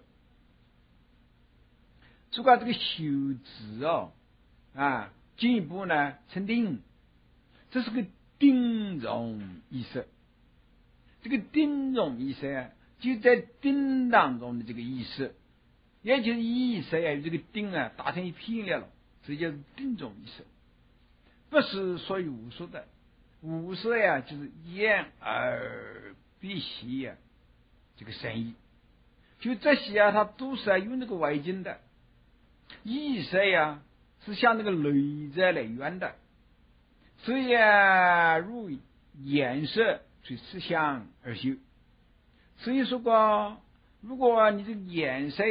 如果这个修持进一步呢成定，这是个定中意识。这个定中意识就在定当中的这个意识，也就是意识与这个定打成一片了，这就是定中意识，不是属于无数的。无数就是眼耳鼻息这个生意，就这些它都是用那个外境的。意识是向那个内在来源的，所以如颜色随思想而修。所以说如果你这个颜色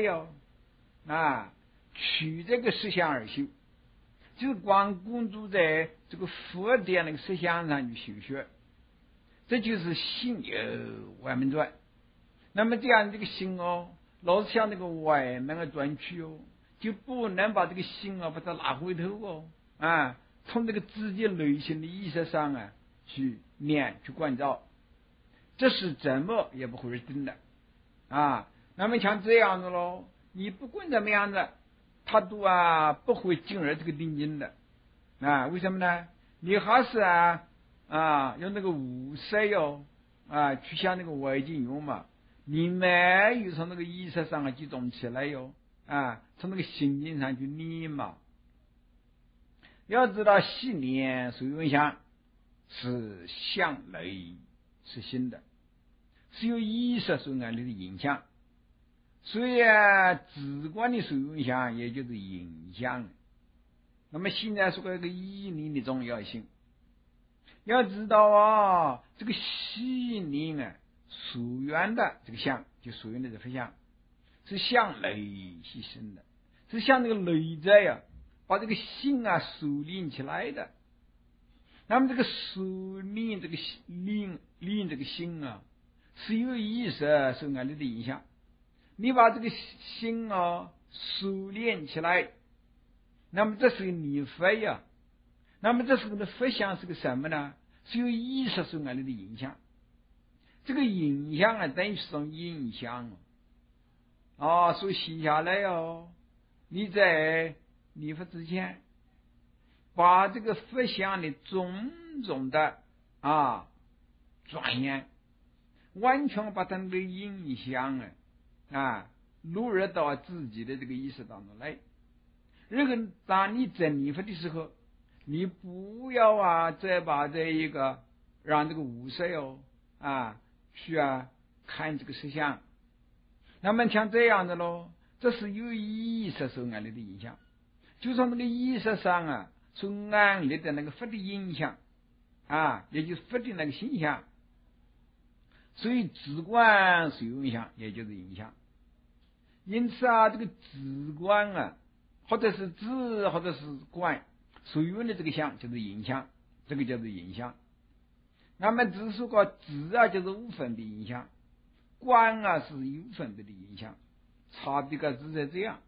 取这个思想而修，就是光关注在这个佛的那个思想上去修学，这就是心有外面转。那么这样这个心老是向那个外面转去就不能把这个心把它拿回头从这个自己内心的意识上去念去关照，这是怎么也不会定的那么像这样的你不管怎么样的，他都不会进入这个定境的为什么呢？你还是用那个无色去向那个外境用嘛，你没有从那个意识上集中起来从那个心境上去念嘛。要知道细念受影响是向内是心的，是由意识受来的影响，所以直观的受影响也就是影响。那么现在说这个意念的重要性，要知道这个细念疏远的这个相，就疏远的这个相，是向内去生的，是向那个内在呀，把这个心啊收敛起来的。那么这个收敛这个敛这个心啊，是有意识受爱力的影响。你把这个心啊收敛起来，那么这是个念佛呀。那么这是个佛相是个什么呢？是有意识受爱力的影响。这个影响啊，等于是种影响所以写下来你在念佛之前，把这个佛相的种种的钻研，完全把它的影响录入到自己的这个意识当中来。如果当你在念佛的时候，你不要再把这一个让这个无色去看这个实相，那么像这样的咯，这是有意识受爱力的影响。就从那个意识上受爱力的那个佛的影响也就是佛的那个形象，所以直观是有影响，也就是影响。因此这个直观或者是直或者是观所用的这个相就是影响，这个叫做影响。那么只是说直就是无分的影响，观是有分的影响，差别只在这样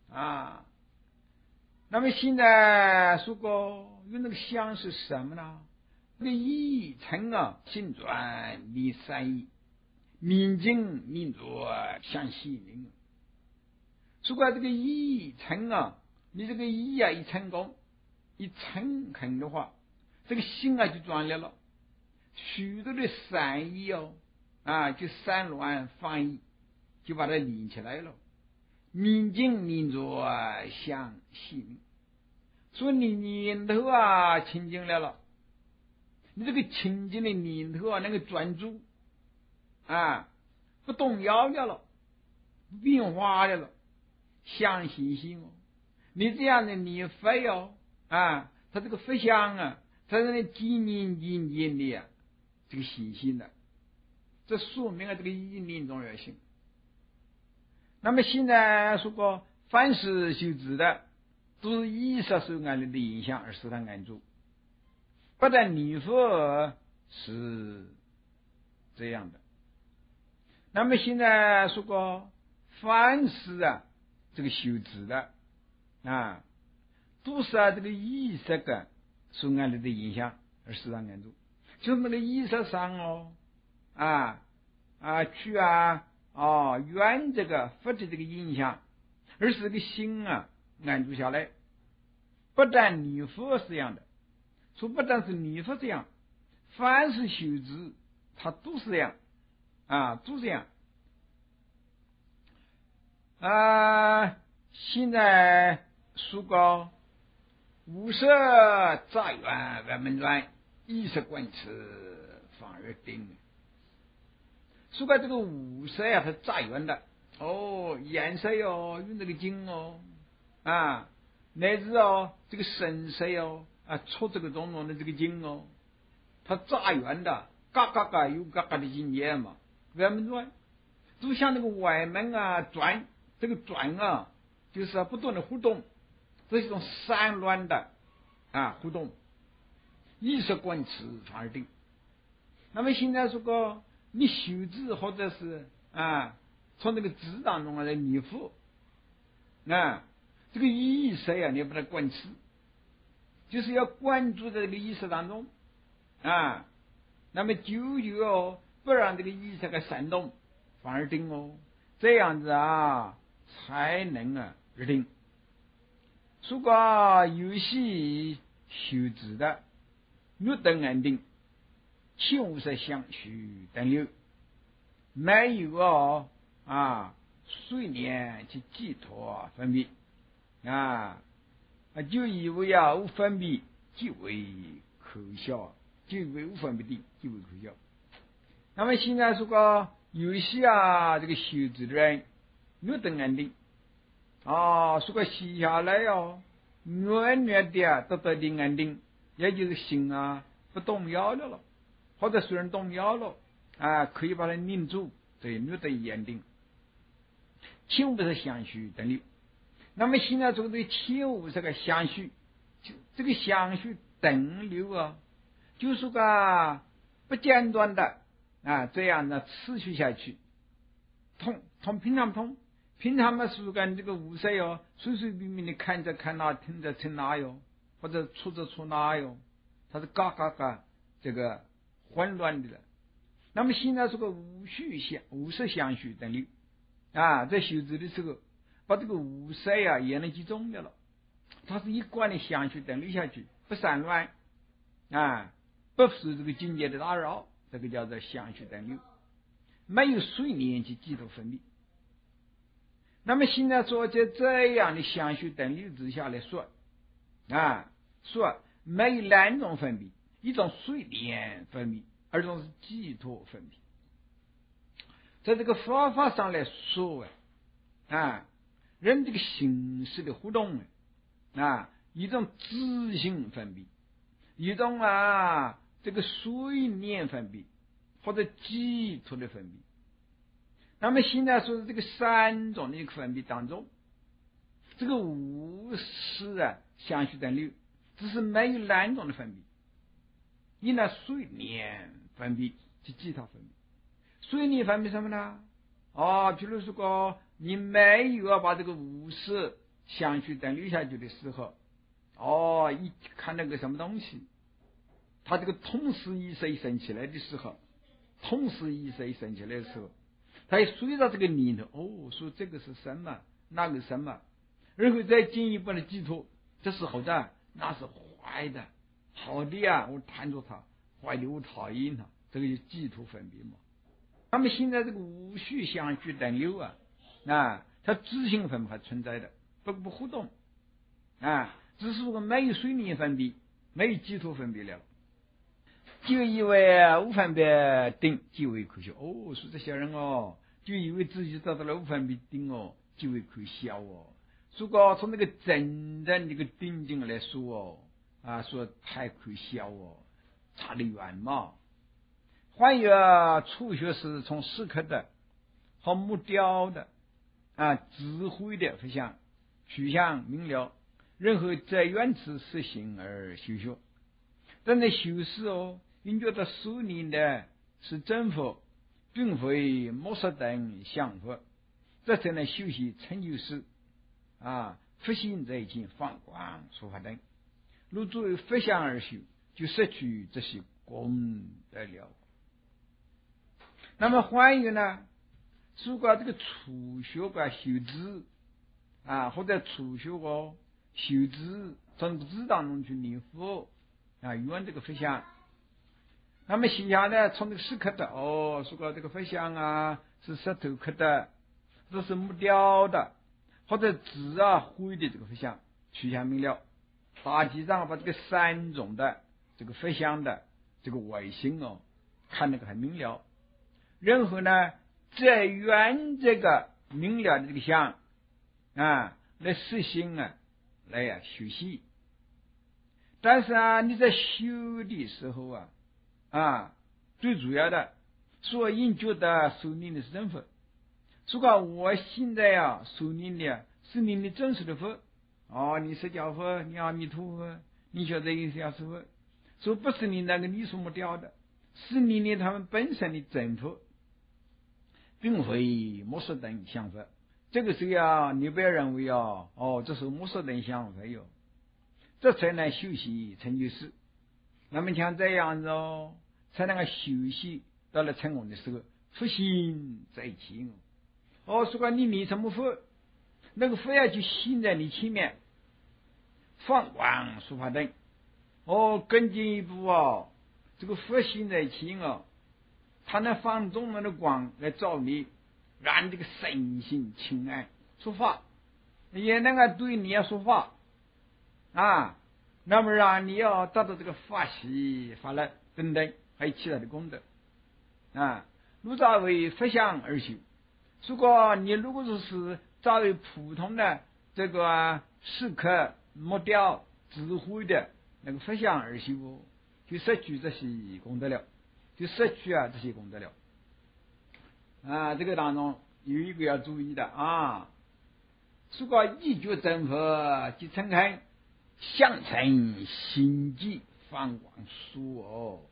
那么现在说过用那个相是什么呢？这个意称心转离三意，明经明着相细明。说过这个意称你这个意一成功一诚恳的话，这个心就转来了。许多的善意就散乱放逸，就把它连起来了。明经明着相细明，所以你念头清净来了，你这个清净的念头能够专注不动摇了，不变化了，相信心你这样的念佛它这个佛相它是那几年的这个信心的，这说明这个意念重要性。那么现在说过凡是修持的都是意识受爱力的影响而使他安住，不但念佛是这样的。那么现在说过凡是这个修持的都是这个意识的受爱力的影响而使他安住，就是那个意识上去缘这个佛的这个影响，而是这个心安住下来。不但念佛是这样的，说不但是念佛这样，凡是修持它都是这样都这样现在说过无色杂缘万门转，意识观持方而定。说过这个无色是杂缘的颜色用这个经乃至这个声色出这个种种的这个经它杂缘的，嘎有嘎嘎的境界嘛。万门转就像那个外门转，这个转就是不断的互动，这是一种散乱的互动，意识观持方而定。那么现在说过你修持或者是从这个知当中来念佛这个意识你把它观持，就是要关注在这个意识当中那么久不让这个意识给煽动反而定这样子才能而定。如果有些修持的若等安定，切无色相续等流，没有随念去寄托分别就以为无分别即为可笑，就以为无分别的即为可笑。那么现在说过有些这个修持的人若等安定说过写下来远远的得到的安定，也就是心不动摇了，或者虽然动摇了， 可以把它领住，对，略得验定。请勿是相续等流。那么现在这个请勿这个相续，这个相续等流啊，就是个不间断的这样的持续下去，通平常通。平常嘛，是跟这个无色哟，随随便便的看着看哪，听着听哪哟，或者出着出哪哟，它是嘎这个混乱的了。那么现在这个无色相续等流在修持的时候，把这个无色也能集中的了，它是一贯的相续等流下去，不散乱不受这个境界的打扰，这个叫做相续等流，没有随念去记录分别。那么现在说在这样的相续等流之下来说说没有两种分别，一种随念分别，二种是寄托分别。在这个佛法上来说人这个形式的互动一种自性分别，一种这个随念分别，或者寄托的分别。那么现在说的这个三种的一个分别当中，这个无事相续等流只是没有两种的分别，你那随念分别及寄托分别。随念分别什么呢？譬如说你没有把这个无事相续等流下去的时候，一看那个什么东西，它这个同时意识一生起来的时候，他也随着这个念头说这个是什么，那个什么，然后再进一步的寄托，这是好的，那是坏的，好的我贪着它，坏的我讨厌它，这个就寄托分别嘛。那么现在这个无序相续等流它自性分别还存在的，不互动只是说没有随念分别，没有寄托分别了，就以为无分别定极为可笑说这些人就以为自己得到了无分别定极为可笑如果从那个真正这个定境来说说太可笑差得远嘛。还有初学是从时刻的和目标的智慧的分享取向明了，任何在原此实行而修学。但在修饰应觉得属灵的是真佛，并非魔色等相佛，这才能修习成就事佛性在境放光说法等。若作为佛相而修，就失去这些功德了。那么还有呢，如果这个初学修持或者初学修持从不知当中去念佛缘这个佛相，那么现下呢从这个时刻的说这个佛相是石头刻的，这是木雕的，或者纸灰的这个佛相取向明了，大体上把这个三种的这个佛相的这个外形看那个很明了，然后呢再缘这个明了的这个相来实行来修习。但是你在修的时候最主要的所应觉得受念的是真佛。如果我现在受念的是你的真实的佛你释迦佛，你阿弥陀佛，你晓得意思是佛，说不是你那个你所目标的，是你他们本身的真佛，并非魔色等相佛。这个时候你不要认为这是魔色等相佛这才能修习成就事。那么像这样子才能够修习到了成功的时候，佛心在其说你念什么佛，那个佛就现在你前面放光说法等更进一步这个佛心在其它能放中门的光来照你，让这个身心清安说法，也能够对你说法那么让你得到这个法喜法乐等等，还有其他的功德如果为佛相而修，如果你如果是作为普通的这个石刻木雕智慧的那个佛相而修就失去这些功德了，就失去这些功德了。 这个当中有一个要注意的啊。如果一觉正佛即成开，相成心际放光速哦。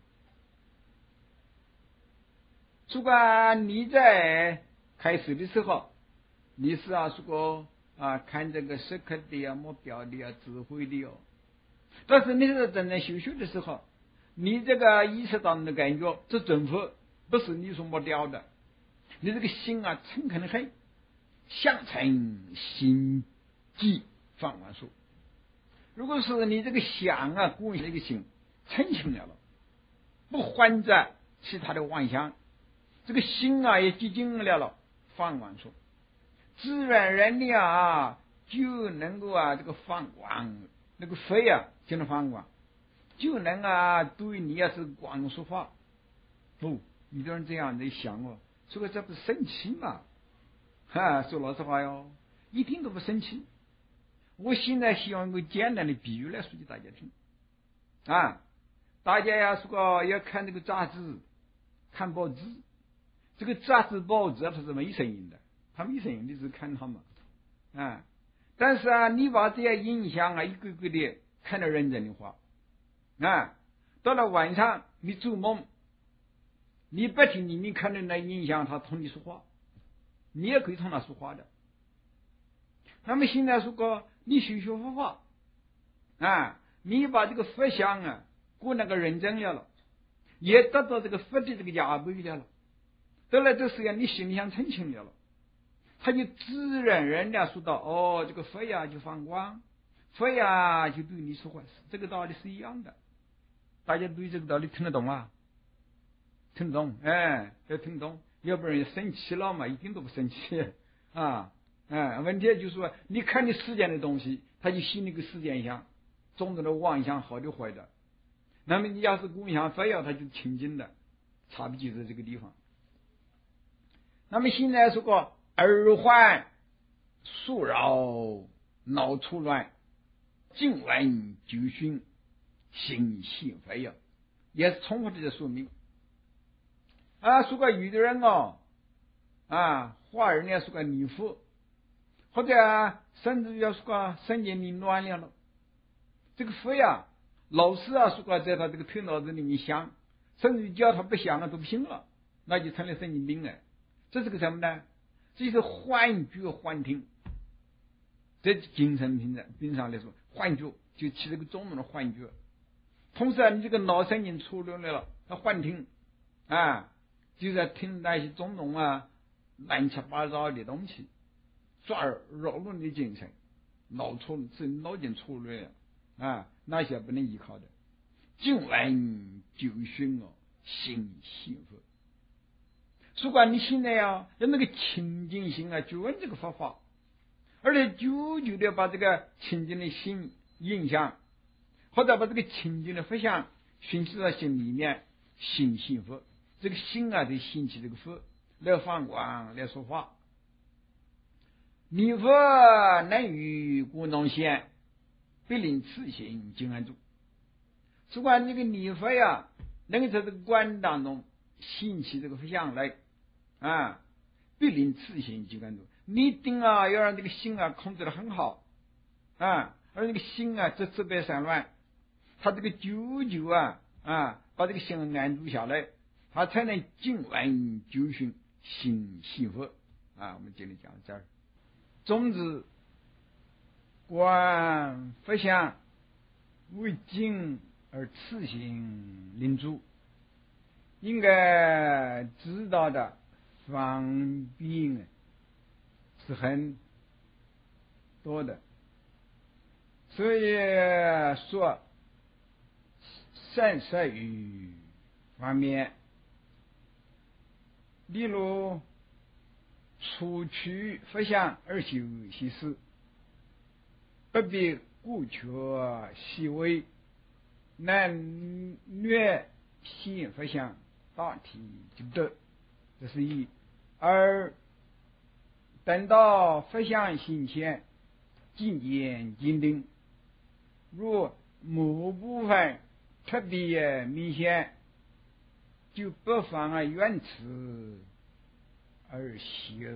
如果你在开始的时候，你是如果看这个时刻的目标的智慧的哦，但是你是真正修的时候，你这个意识当中的感觉，这正佛不是你所目标的，你这个心诚恳的很，相成心际放光速。如果是你这个想故意这个心澄清了，不还着其他的妄想，这个心也寂静了，放光速，自然人的就能够这个放光，那个肺就能放光，就能对你是光说话。不，有的人这样在想这个这不是生气嘛？说老实话哟，一点都不生气。我现在希望用个简单的比喻来说给大家听大家如果要看这个杂志、看报纸，这个杂志报纸它是没声音的，它没声音，你只看它嘛但是你把这些影像一个个的看得认真的话到了晚上你做梦，你白天里面看的那影像，它同你说话，你也可以同他说话的。那么现在如果你修佛法你把这个佛像过那个认真了，也得到这个佛的这个加倍了，得了这时间你心里想澄清了，他就自然人家说到这个佛就放光，佛就对你说话，这个道理是一样的。大家对这个道理听得懂吗？听得懂？要听懂，要不然生气了嘛，一点都不生气问题就是说，你看你世间的东西，他就信那个世间想，种的妄想，好的坏的。那么你要是共享佛他就清净的，差别就在这个地方。那么现在说过耳环束扰脑出乱，静闻究训心性佛也是重复的说明说过有的人华人呢说过念佛，或者甚至要说个神经里乱了，这个佛老是说个在他这个头脑子里面想，甚至叫他不想都不行了，那就成了神经病了。这是个什么呢？这是幻觉幻听，在精神病上来说，幻觉就起这个重的幻觉。同时你这个脑神经出来了，他幻听就在听那些种种乱七八糟的东西，抓扰乱的精神，脑筋出来了那些不能依靠的。静闻究训心幸福。如果你现在要那个清净心就问这个佛法，而且久久的把这个清净的心印象，或者把这个清净的佛像熏习到心里面，心幸福，这个心得兴起这个佛来放光来说话。念佛能于故能现，必令此心静安住。如果这个念佛能够在这个观当中兴起这个佛像来必令此心静安住。你一定要让这个心控制得很好而这个心这别散乱，他这个久久把这个心安住下来，他才能静闻究训心幸福我们今天讲到这儿。总之，观佛像为静而此心令住，应该知道的方便是很多的，所以说善摄于方面，例如除去佛像而修习事，不必顾求细微，难略现佛像大体就得，这是一。而等到佛像显现，渐渐坚定，若某部分特别明显，就不妨缘此而修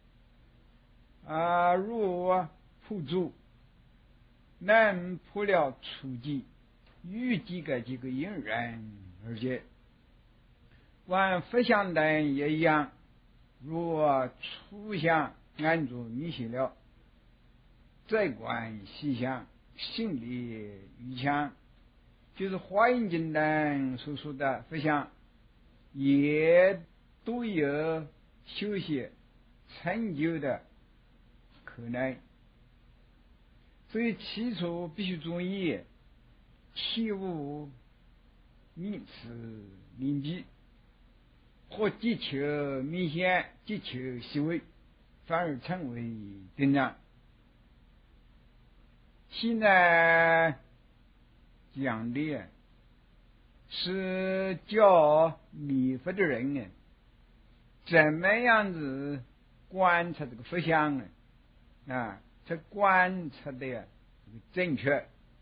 如铺主能破了初级，与几个因人而解。观佛像等也一样，如初相按住迷信了，再观细相，心里愈强，就是华严经等所说的佛像，也都有修习成就的可能。所以起初必须注意，切勿名词名迹，或急求明显，急求细微，反而成为定障。现在讲的是教弥佛的人呢，怎么样子观察这个佛像呢？这观察的正确。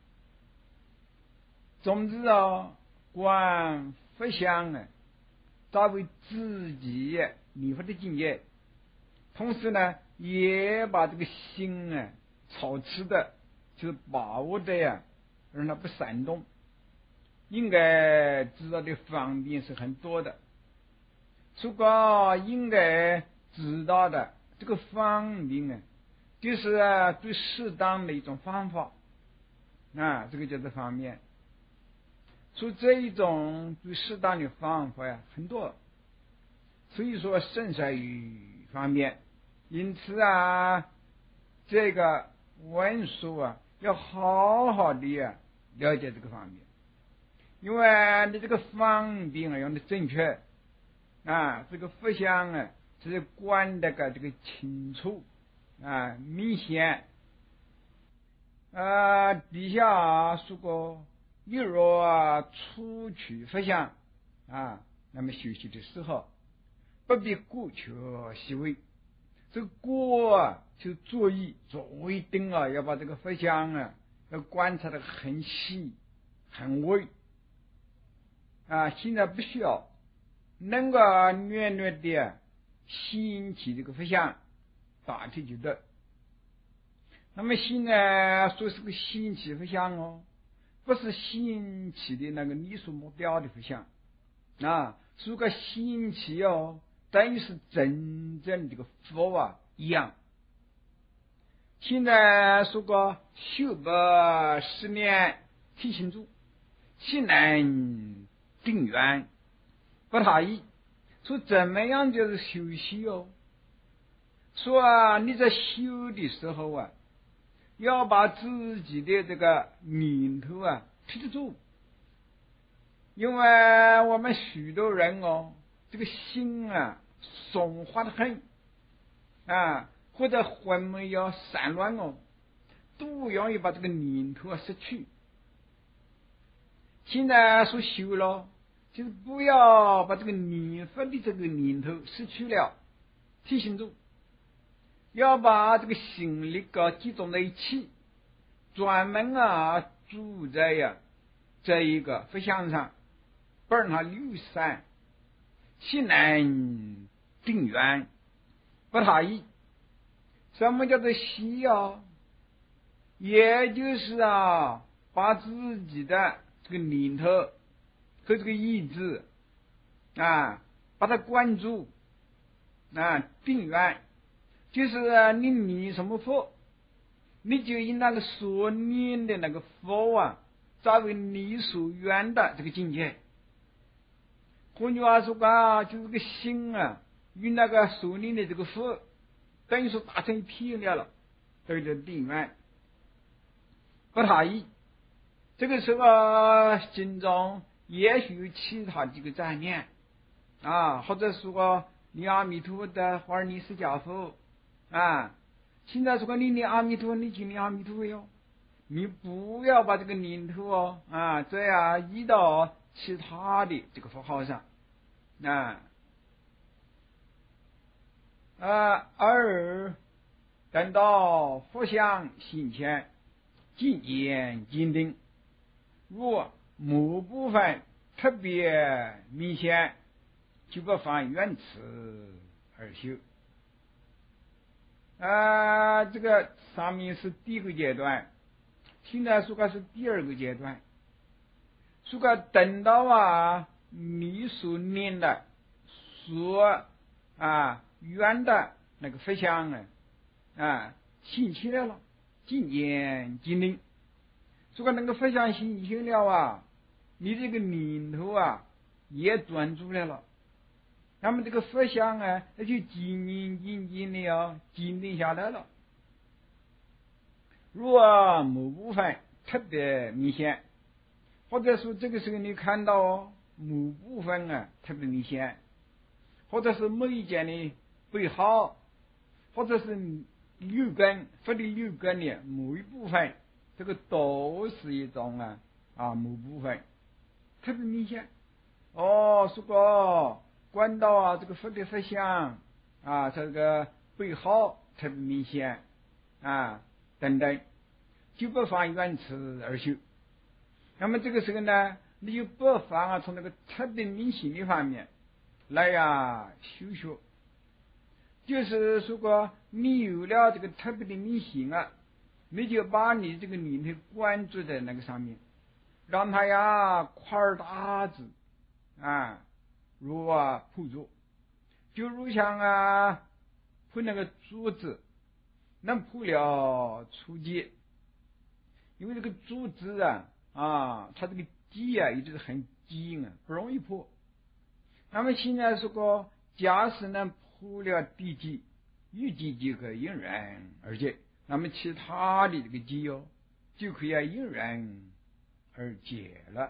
总之观佛像达为自己弥佛的境界，同时呢，也把这个心操持的，就是把握的让它不闪动。应该知道的方面是很多的，如果应该知道的这个方面就是最适当的一种方法这个叫做方面。所以这一种最适当的方法很多，所以说胜在于方面。因此这个文书要好好的了解这个方面，因为你这个方面用的正确这个佛像是观这个清楚明显底下说过，你若初取佛像那么学习的时候不必顾求细微，这个过就注意一定要把这个佛像要观察的很细很微现在不需要，能够略略的兴起这个佛像，大体就对。那么现在说是个兴起佛像不是兴起的那个你所目标的佛像是个兴起等于是真正这个佛一样。现在说个修个10年提醒住，心能定缘不他意，说怎么样就是修习说你在修的时候要把自己的这个念头提得住，因为我们许多人这个心松化的很或者魂没有散乱都容易把这个念头失去。现在所修了，就是不要把这个念佛的这个念头失去了，提醒住，要把这个心力集中在一起，专门住在这一个佛像上，不让它流散，心能定缘不他意。什么叫做习也就是把自己的这个念头和这个意志把它关注定缘，就是你念什么佛，你就以那个所念的那个佛作为你所愿的这个境界。换句话说就是个心与那个所念的这个佛等于说达成一片了，这个叫定缘不他意。这个时候心中也许有其他几个杂念或者说你阿弥陀佛的，或者你释迦佛现在如果你念阿弥陀佛，你就念阿弥陀佛你不要把这个念头这样移到其他的这个佛号上而等到佛像现前，静言坚定，如某部分特别明显，就不妨缘此而而修。这个上面是第一个阶段，现在说个是第二个阶段。说个等到你所念的所缘的那个佛像现起来了，渐渐精灵。说个那个佛像现起了你这个念头也专注来了。那么这个佛像那就渐渐的坚定下来了。如果某部分特别明显，或者说这个时候你看到某部分特别明显，或者是某一件的背后，或者是六根或者六根的某一部分，这个都是一种某部分特别明显。说过观到这个佛的佛像这个背后特别明显等等，就不妨缘此而修。那么这个时候呢，你就不妨从那个特别明显的方面来修学。就是说过你有了这个特别的明显你就把你这个念头关注在那个上面，让它块大子如铺住，就如像铺那个柱子，能铺了初阶。因为这个柱子它这个底一直很紧不容易破。那么现在说过，假使呢铺了地基，预计就可以迎刃而解。那么其他的这个基就可以迎刃而解了。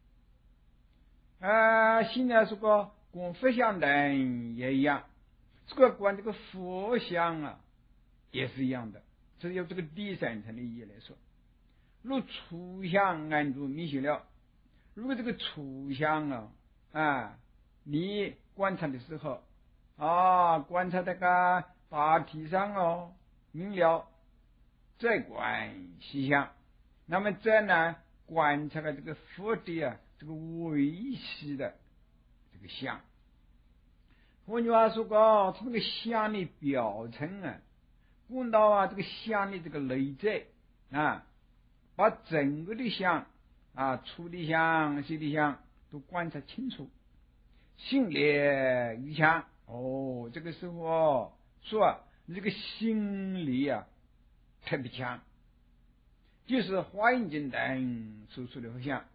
现在说过观佛像灯也一样，这个观这个佛像也是一样的，这是由这个第三层的意义来说。如初相按住明显了，如果这个初相你观察的时候观察这个大体上明了，再观细相，那么再呢观察这个佛的这个微细的这个相。换句话说过，从这个相的表层观到这个相的这个内在把整个的相粗的相细的相都观察清楚，心力愈强这个时候说你这个心力特别强，就是华严经等所说的佛像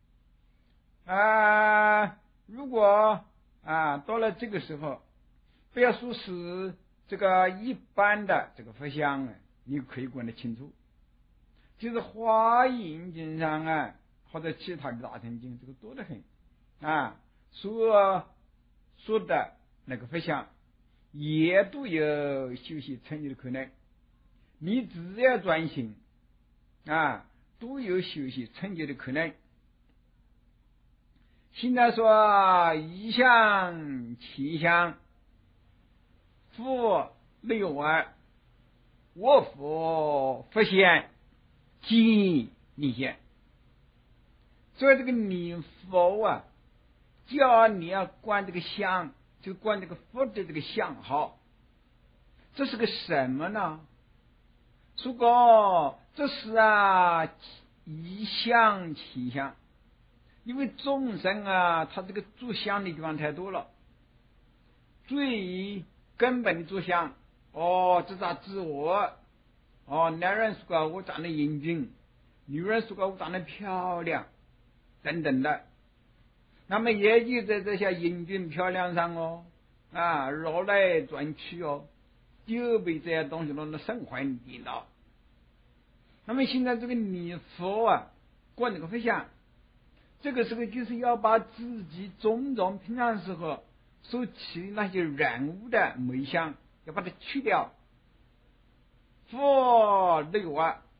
如果到了这个时候，不要说是这个一般的这个佛像你可以观得清楚，就是华严经上或者其他的大乘经，这个多得很所说的那个佛像也都有修习成就的可能。你只要专心都有修习成就的可能。现在说一相七相复六我佛佛现即明显。所以这个念佛叫你要观这个相，就观这个佛的这个相好。这是个什么呢？说过这是一相七相。因为众生他这个着相的地方太多了。最根本的着相这是自我男人说我长得英俊，女人说我长得漂亮等等的。那么也就在这些英俊漂亮上绕来转去就被这些东西弄得神魂颠倒。那么现在这个念佛观这个佛像，这个时候就是要把自己种种平常时候所起那些染污的美相要把它去掉。佛六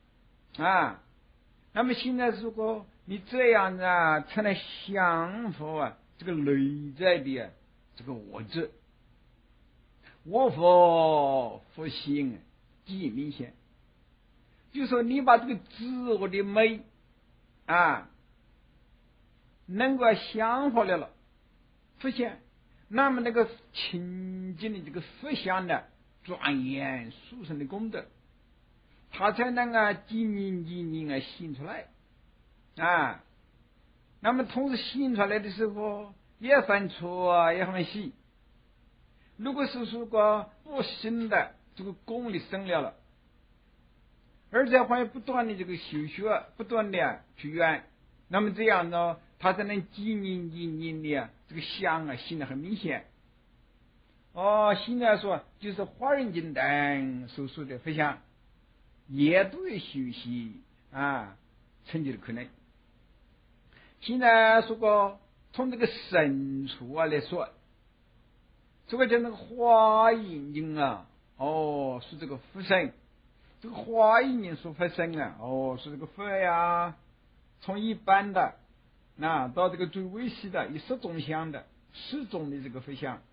那么现在如果你这样才能降服这个内在的这个我执，我佛佛性极明显。就说你把这个自我的美能够降服了，佛现那么那个清净的这个佛像呢，庄严殊胜的功德，它才能几年显出来啊。那么同时显出来的时候，也很错也很细。如果是说个不行的，这个功力生了，而且还要不断的这个修学，不断的去圆，那么这样呢，它才能几年的这个相显得很明显。现在说就是华严经等所说的佛像，也都有修习成就的可能。现在说过从这个深处来说，这个叫那个华严经是这个佛身，这个华严经说佛身是这个佛呀，从一般的到这个最微细的以10种相的10种的这个佛像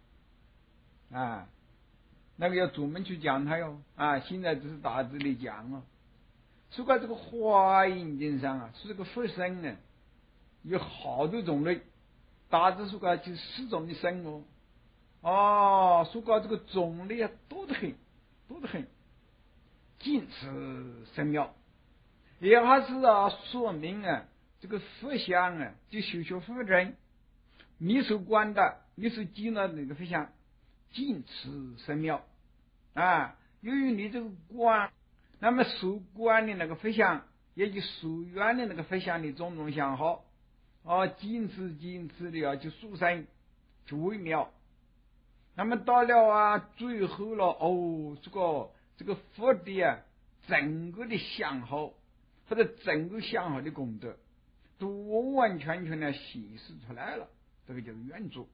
那个要专门去讲它哟现在只是大致的讲说过这个华严经上是这个佛身有好多种类，大致说过就10种的身说过这个种类多得很，尽是神妙，也还是说明这个佛像就修学佛人，你所观的你所见的那个佛像尽是神妙由于你这个观，那么所观的那个佛像，也就所愿的那个佛像的种种相好尽是的就殊胜就微妙。那么到了最后了这个佛的整个的相好或者整个相好的功德都完完全全的显示出来了，这个就是圆足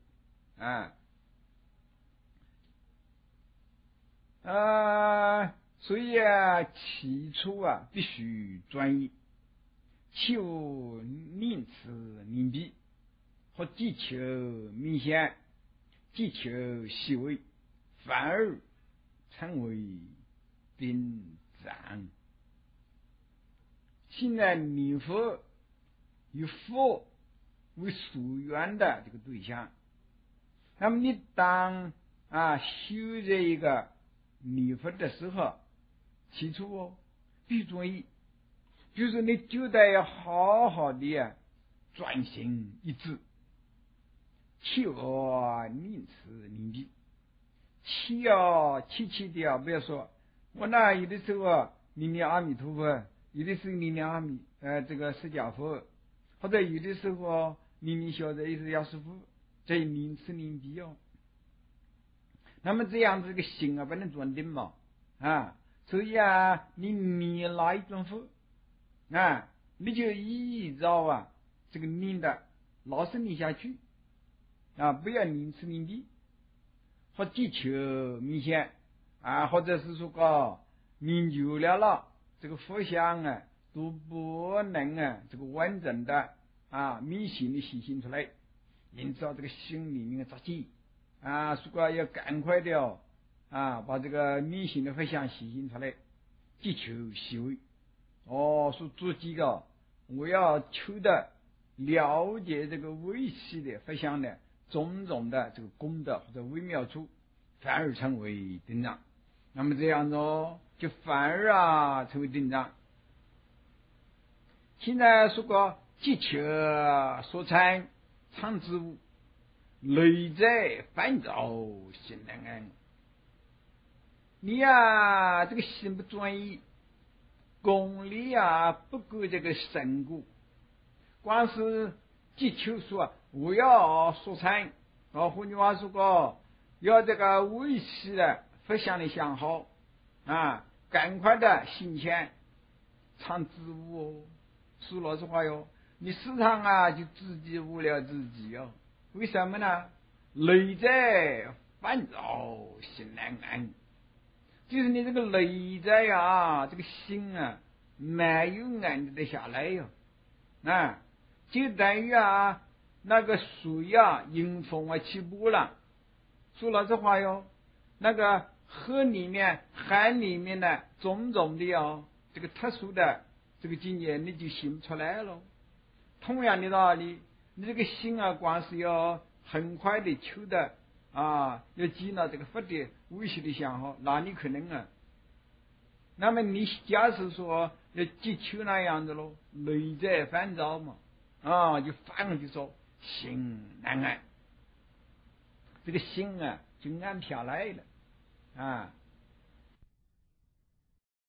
所以起初必须专一，求念此念彼，或即求明显，即求细微，反而成为定障。现在念佛以佛为所愿的这个对象，那么你当修这一个念佛的时候，起初必须注意，就是你就得要好好的专心一致，求念此念彼，气的不要说我有的时候念阿弥陀佛，有的时候念这个释迦佛，或者有的时候念小的意思药师佛，这念此念彼那么这样子个心不能专定嘛所以你念哪一种佛你就依照这个念的老是念下去不要念此念彼，或即求明显或者是说念久了这个佛像都不能这个完整的明显的显现出来，因此这个心里面着急说要赶快的把这个明显的佛像显现出来，即求细微说自己我要求的了解这个微细的佛像的种种的这个功德或者微妙处，反而成为定障。那么这样就反而成为定障。现在说过即求所参常之物，内在烦躁心难安。你这个心不专一，功力不够这个深固，光是即求说我要所参换句话说要这个维系的佛像的相好赶快的行前常自悟说老实话你时常就自己误了自己为什么呢？内在烦躁心难安，就是你这个内在这个心没有安得下来就等于那个水迎风起波浪。说老实话那个河里面海里面的种种的这个特殊的这个境界你就行出来了。同样的道理，你这个心光是要很快的求的要接纳这个法的威胁的想法，那你可能啊，那么你假设说要接球那样子咯，内在烦躁嘛，就反而就说心难安，这个心啊就安下来了，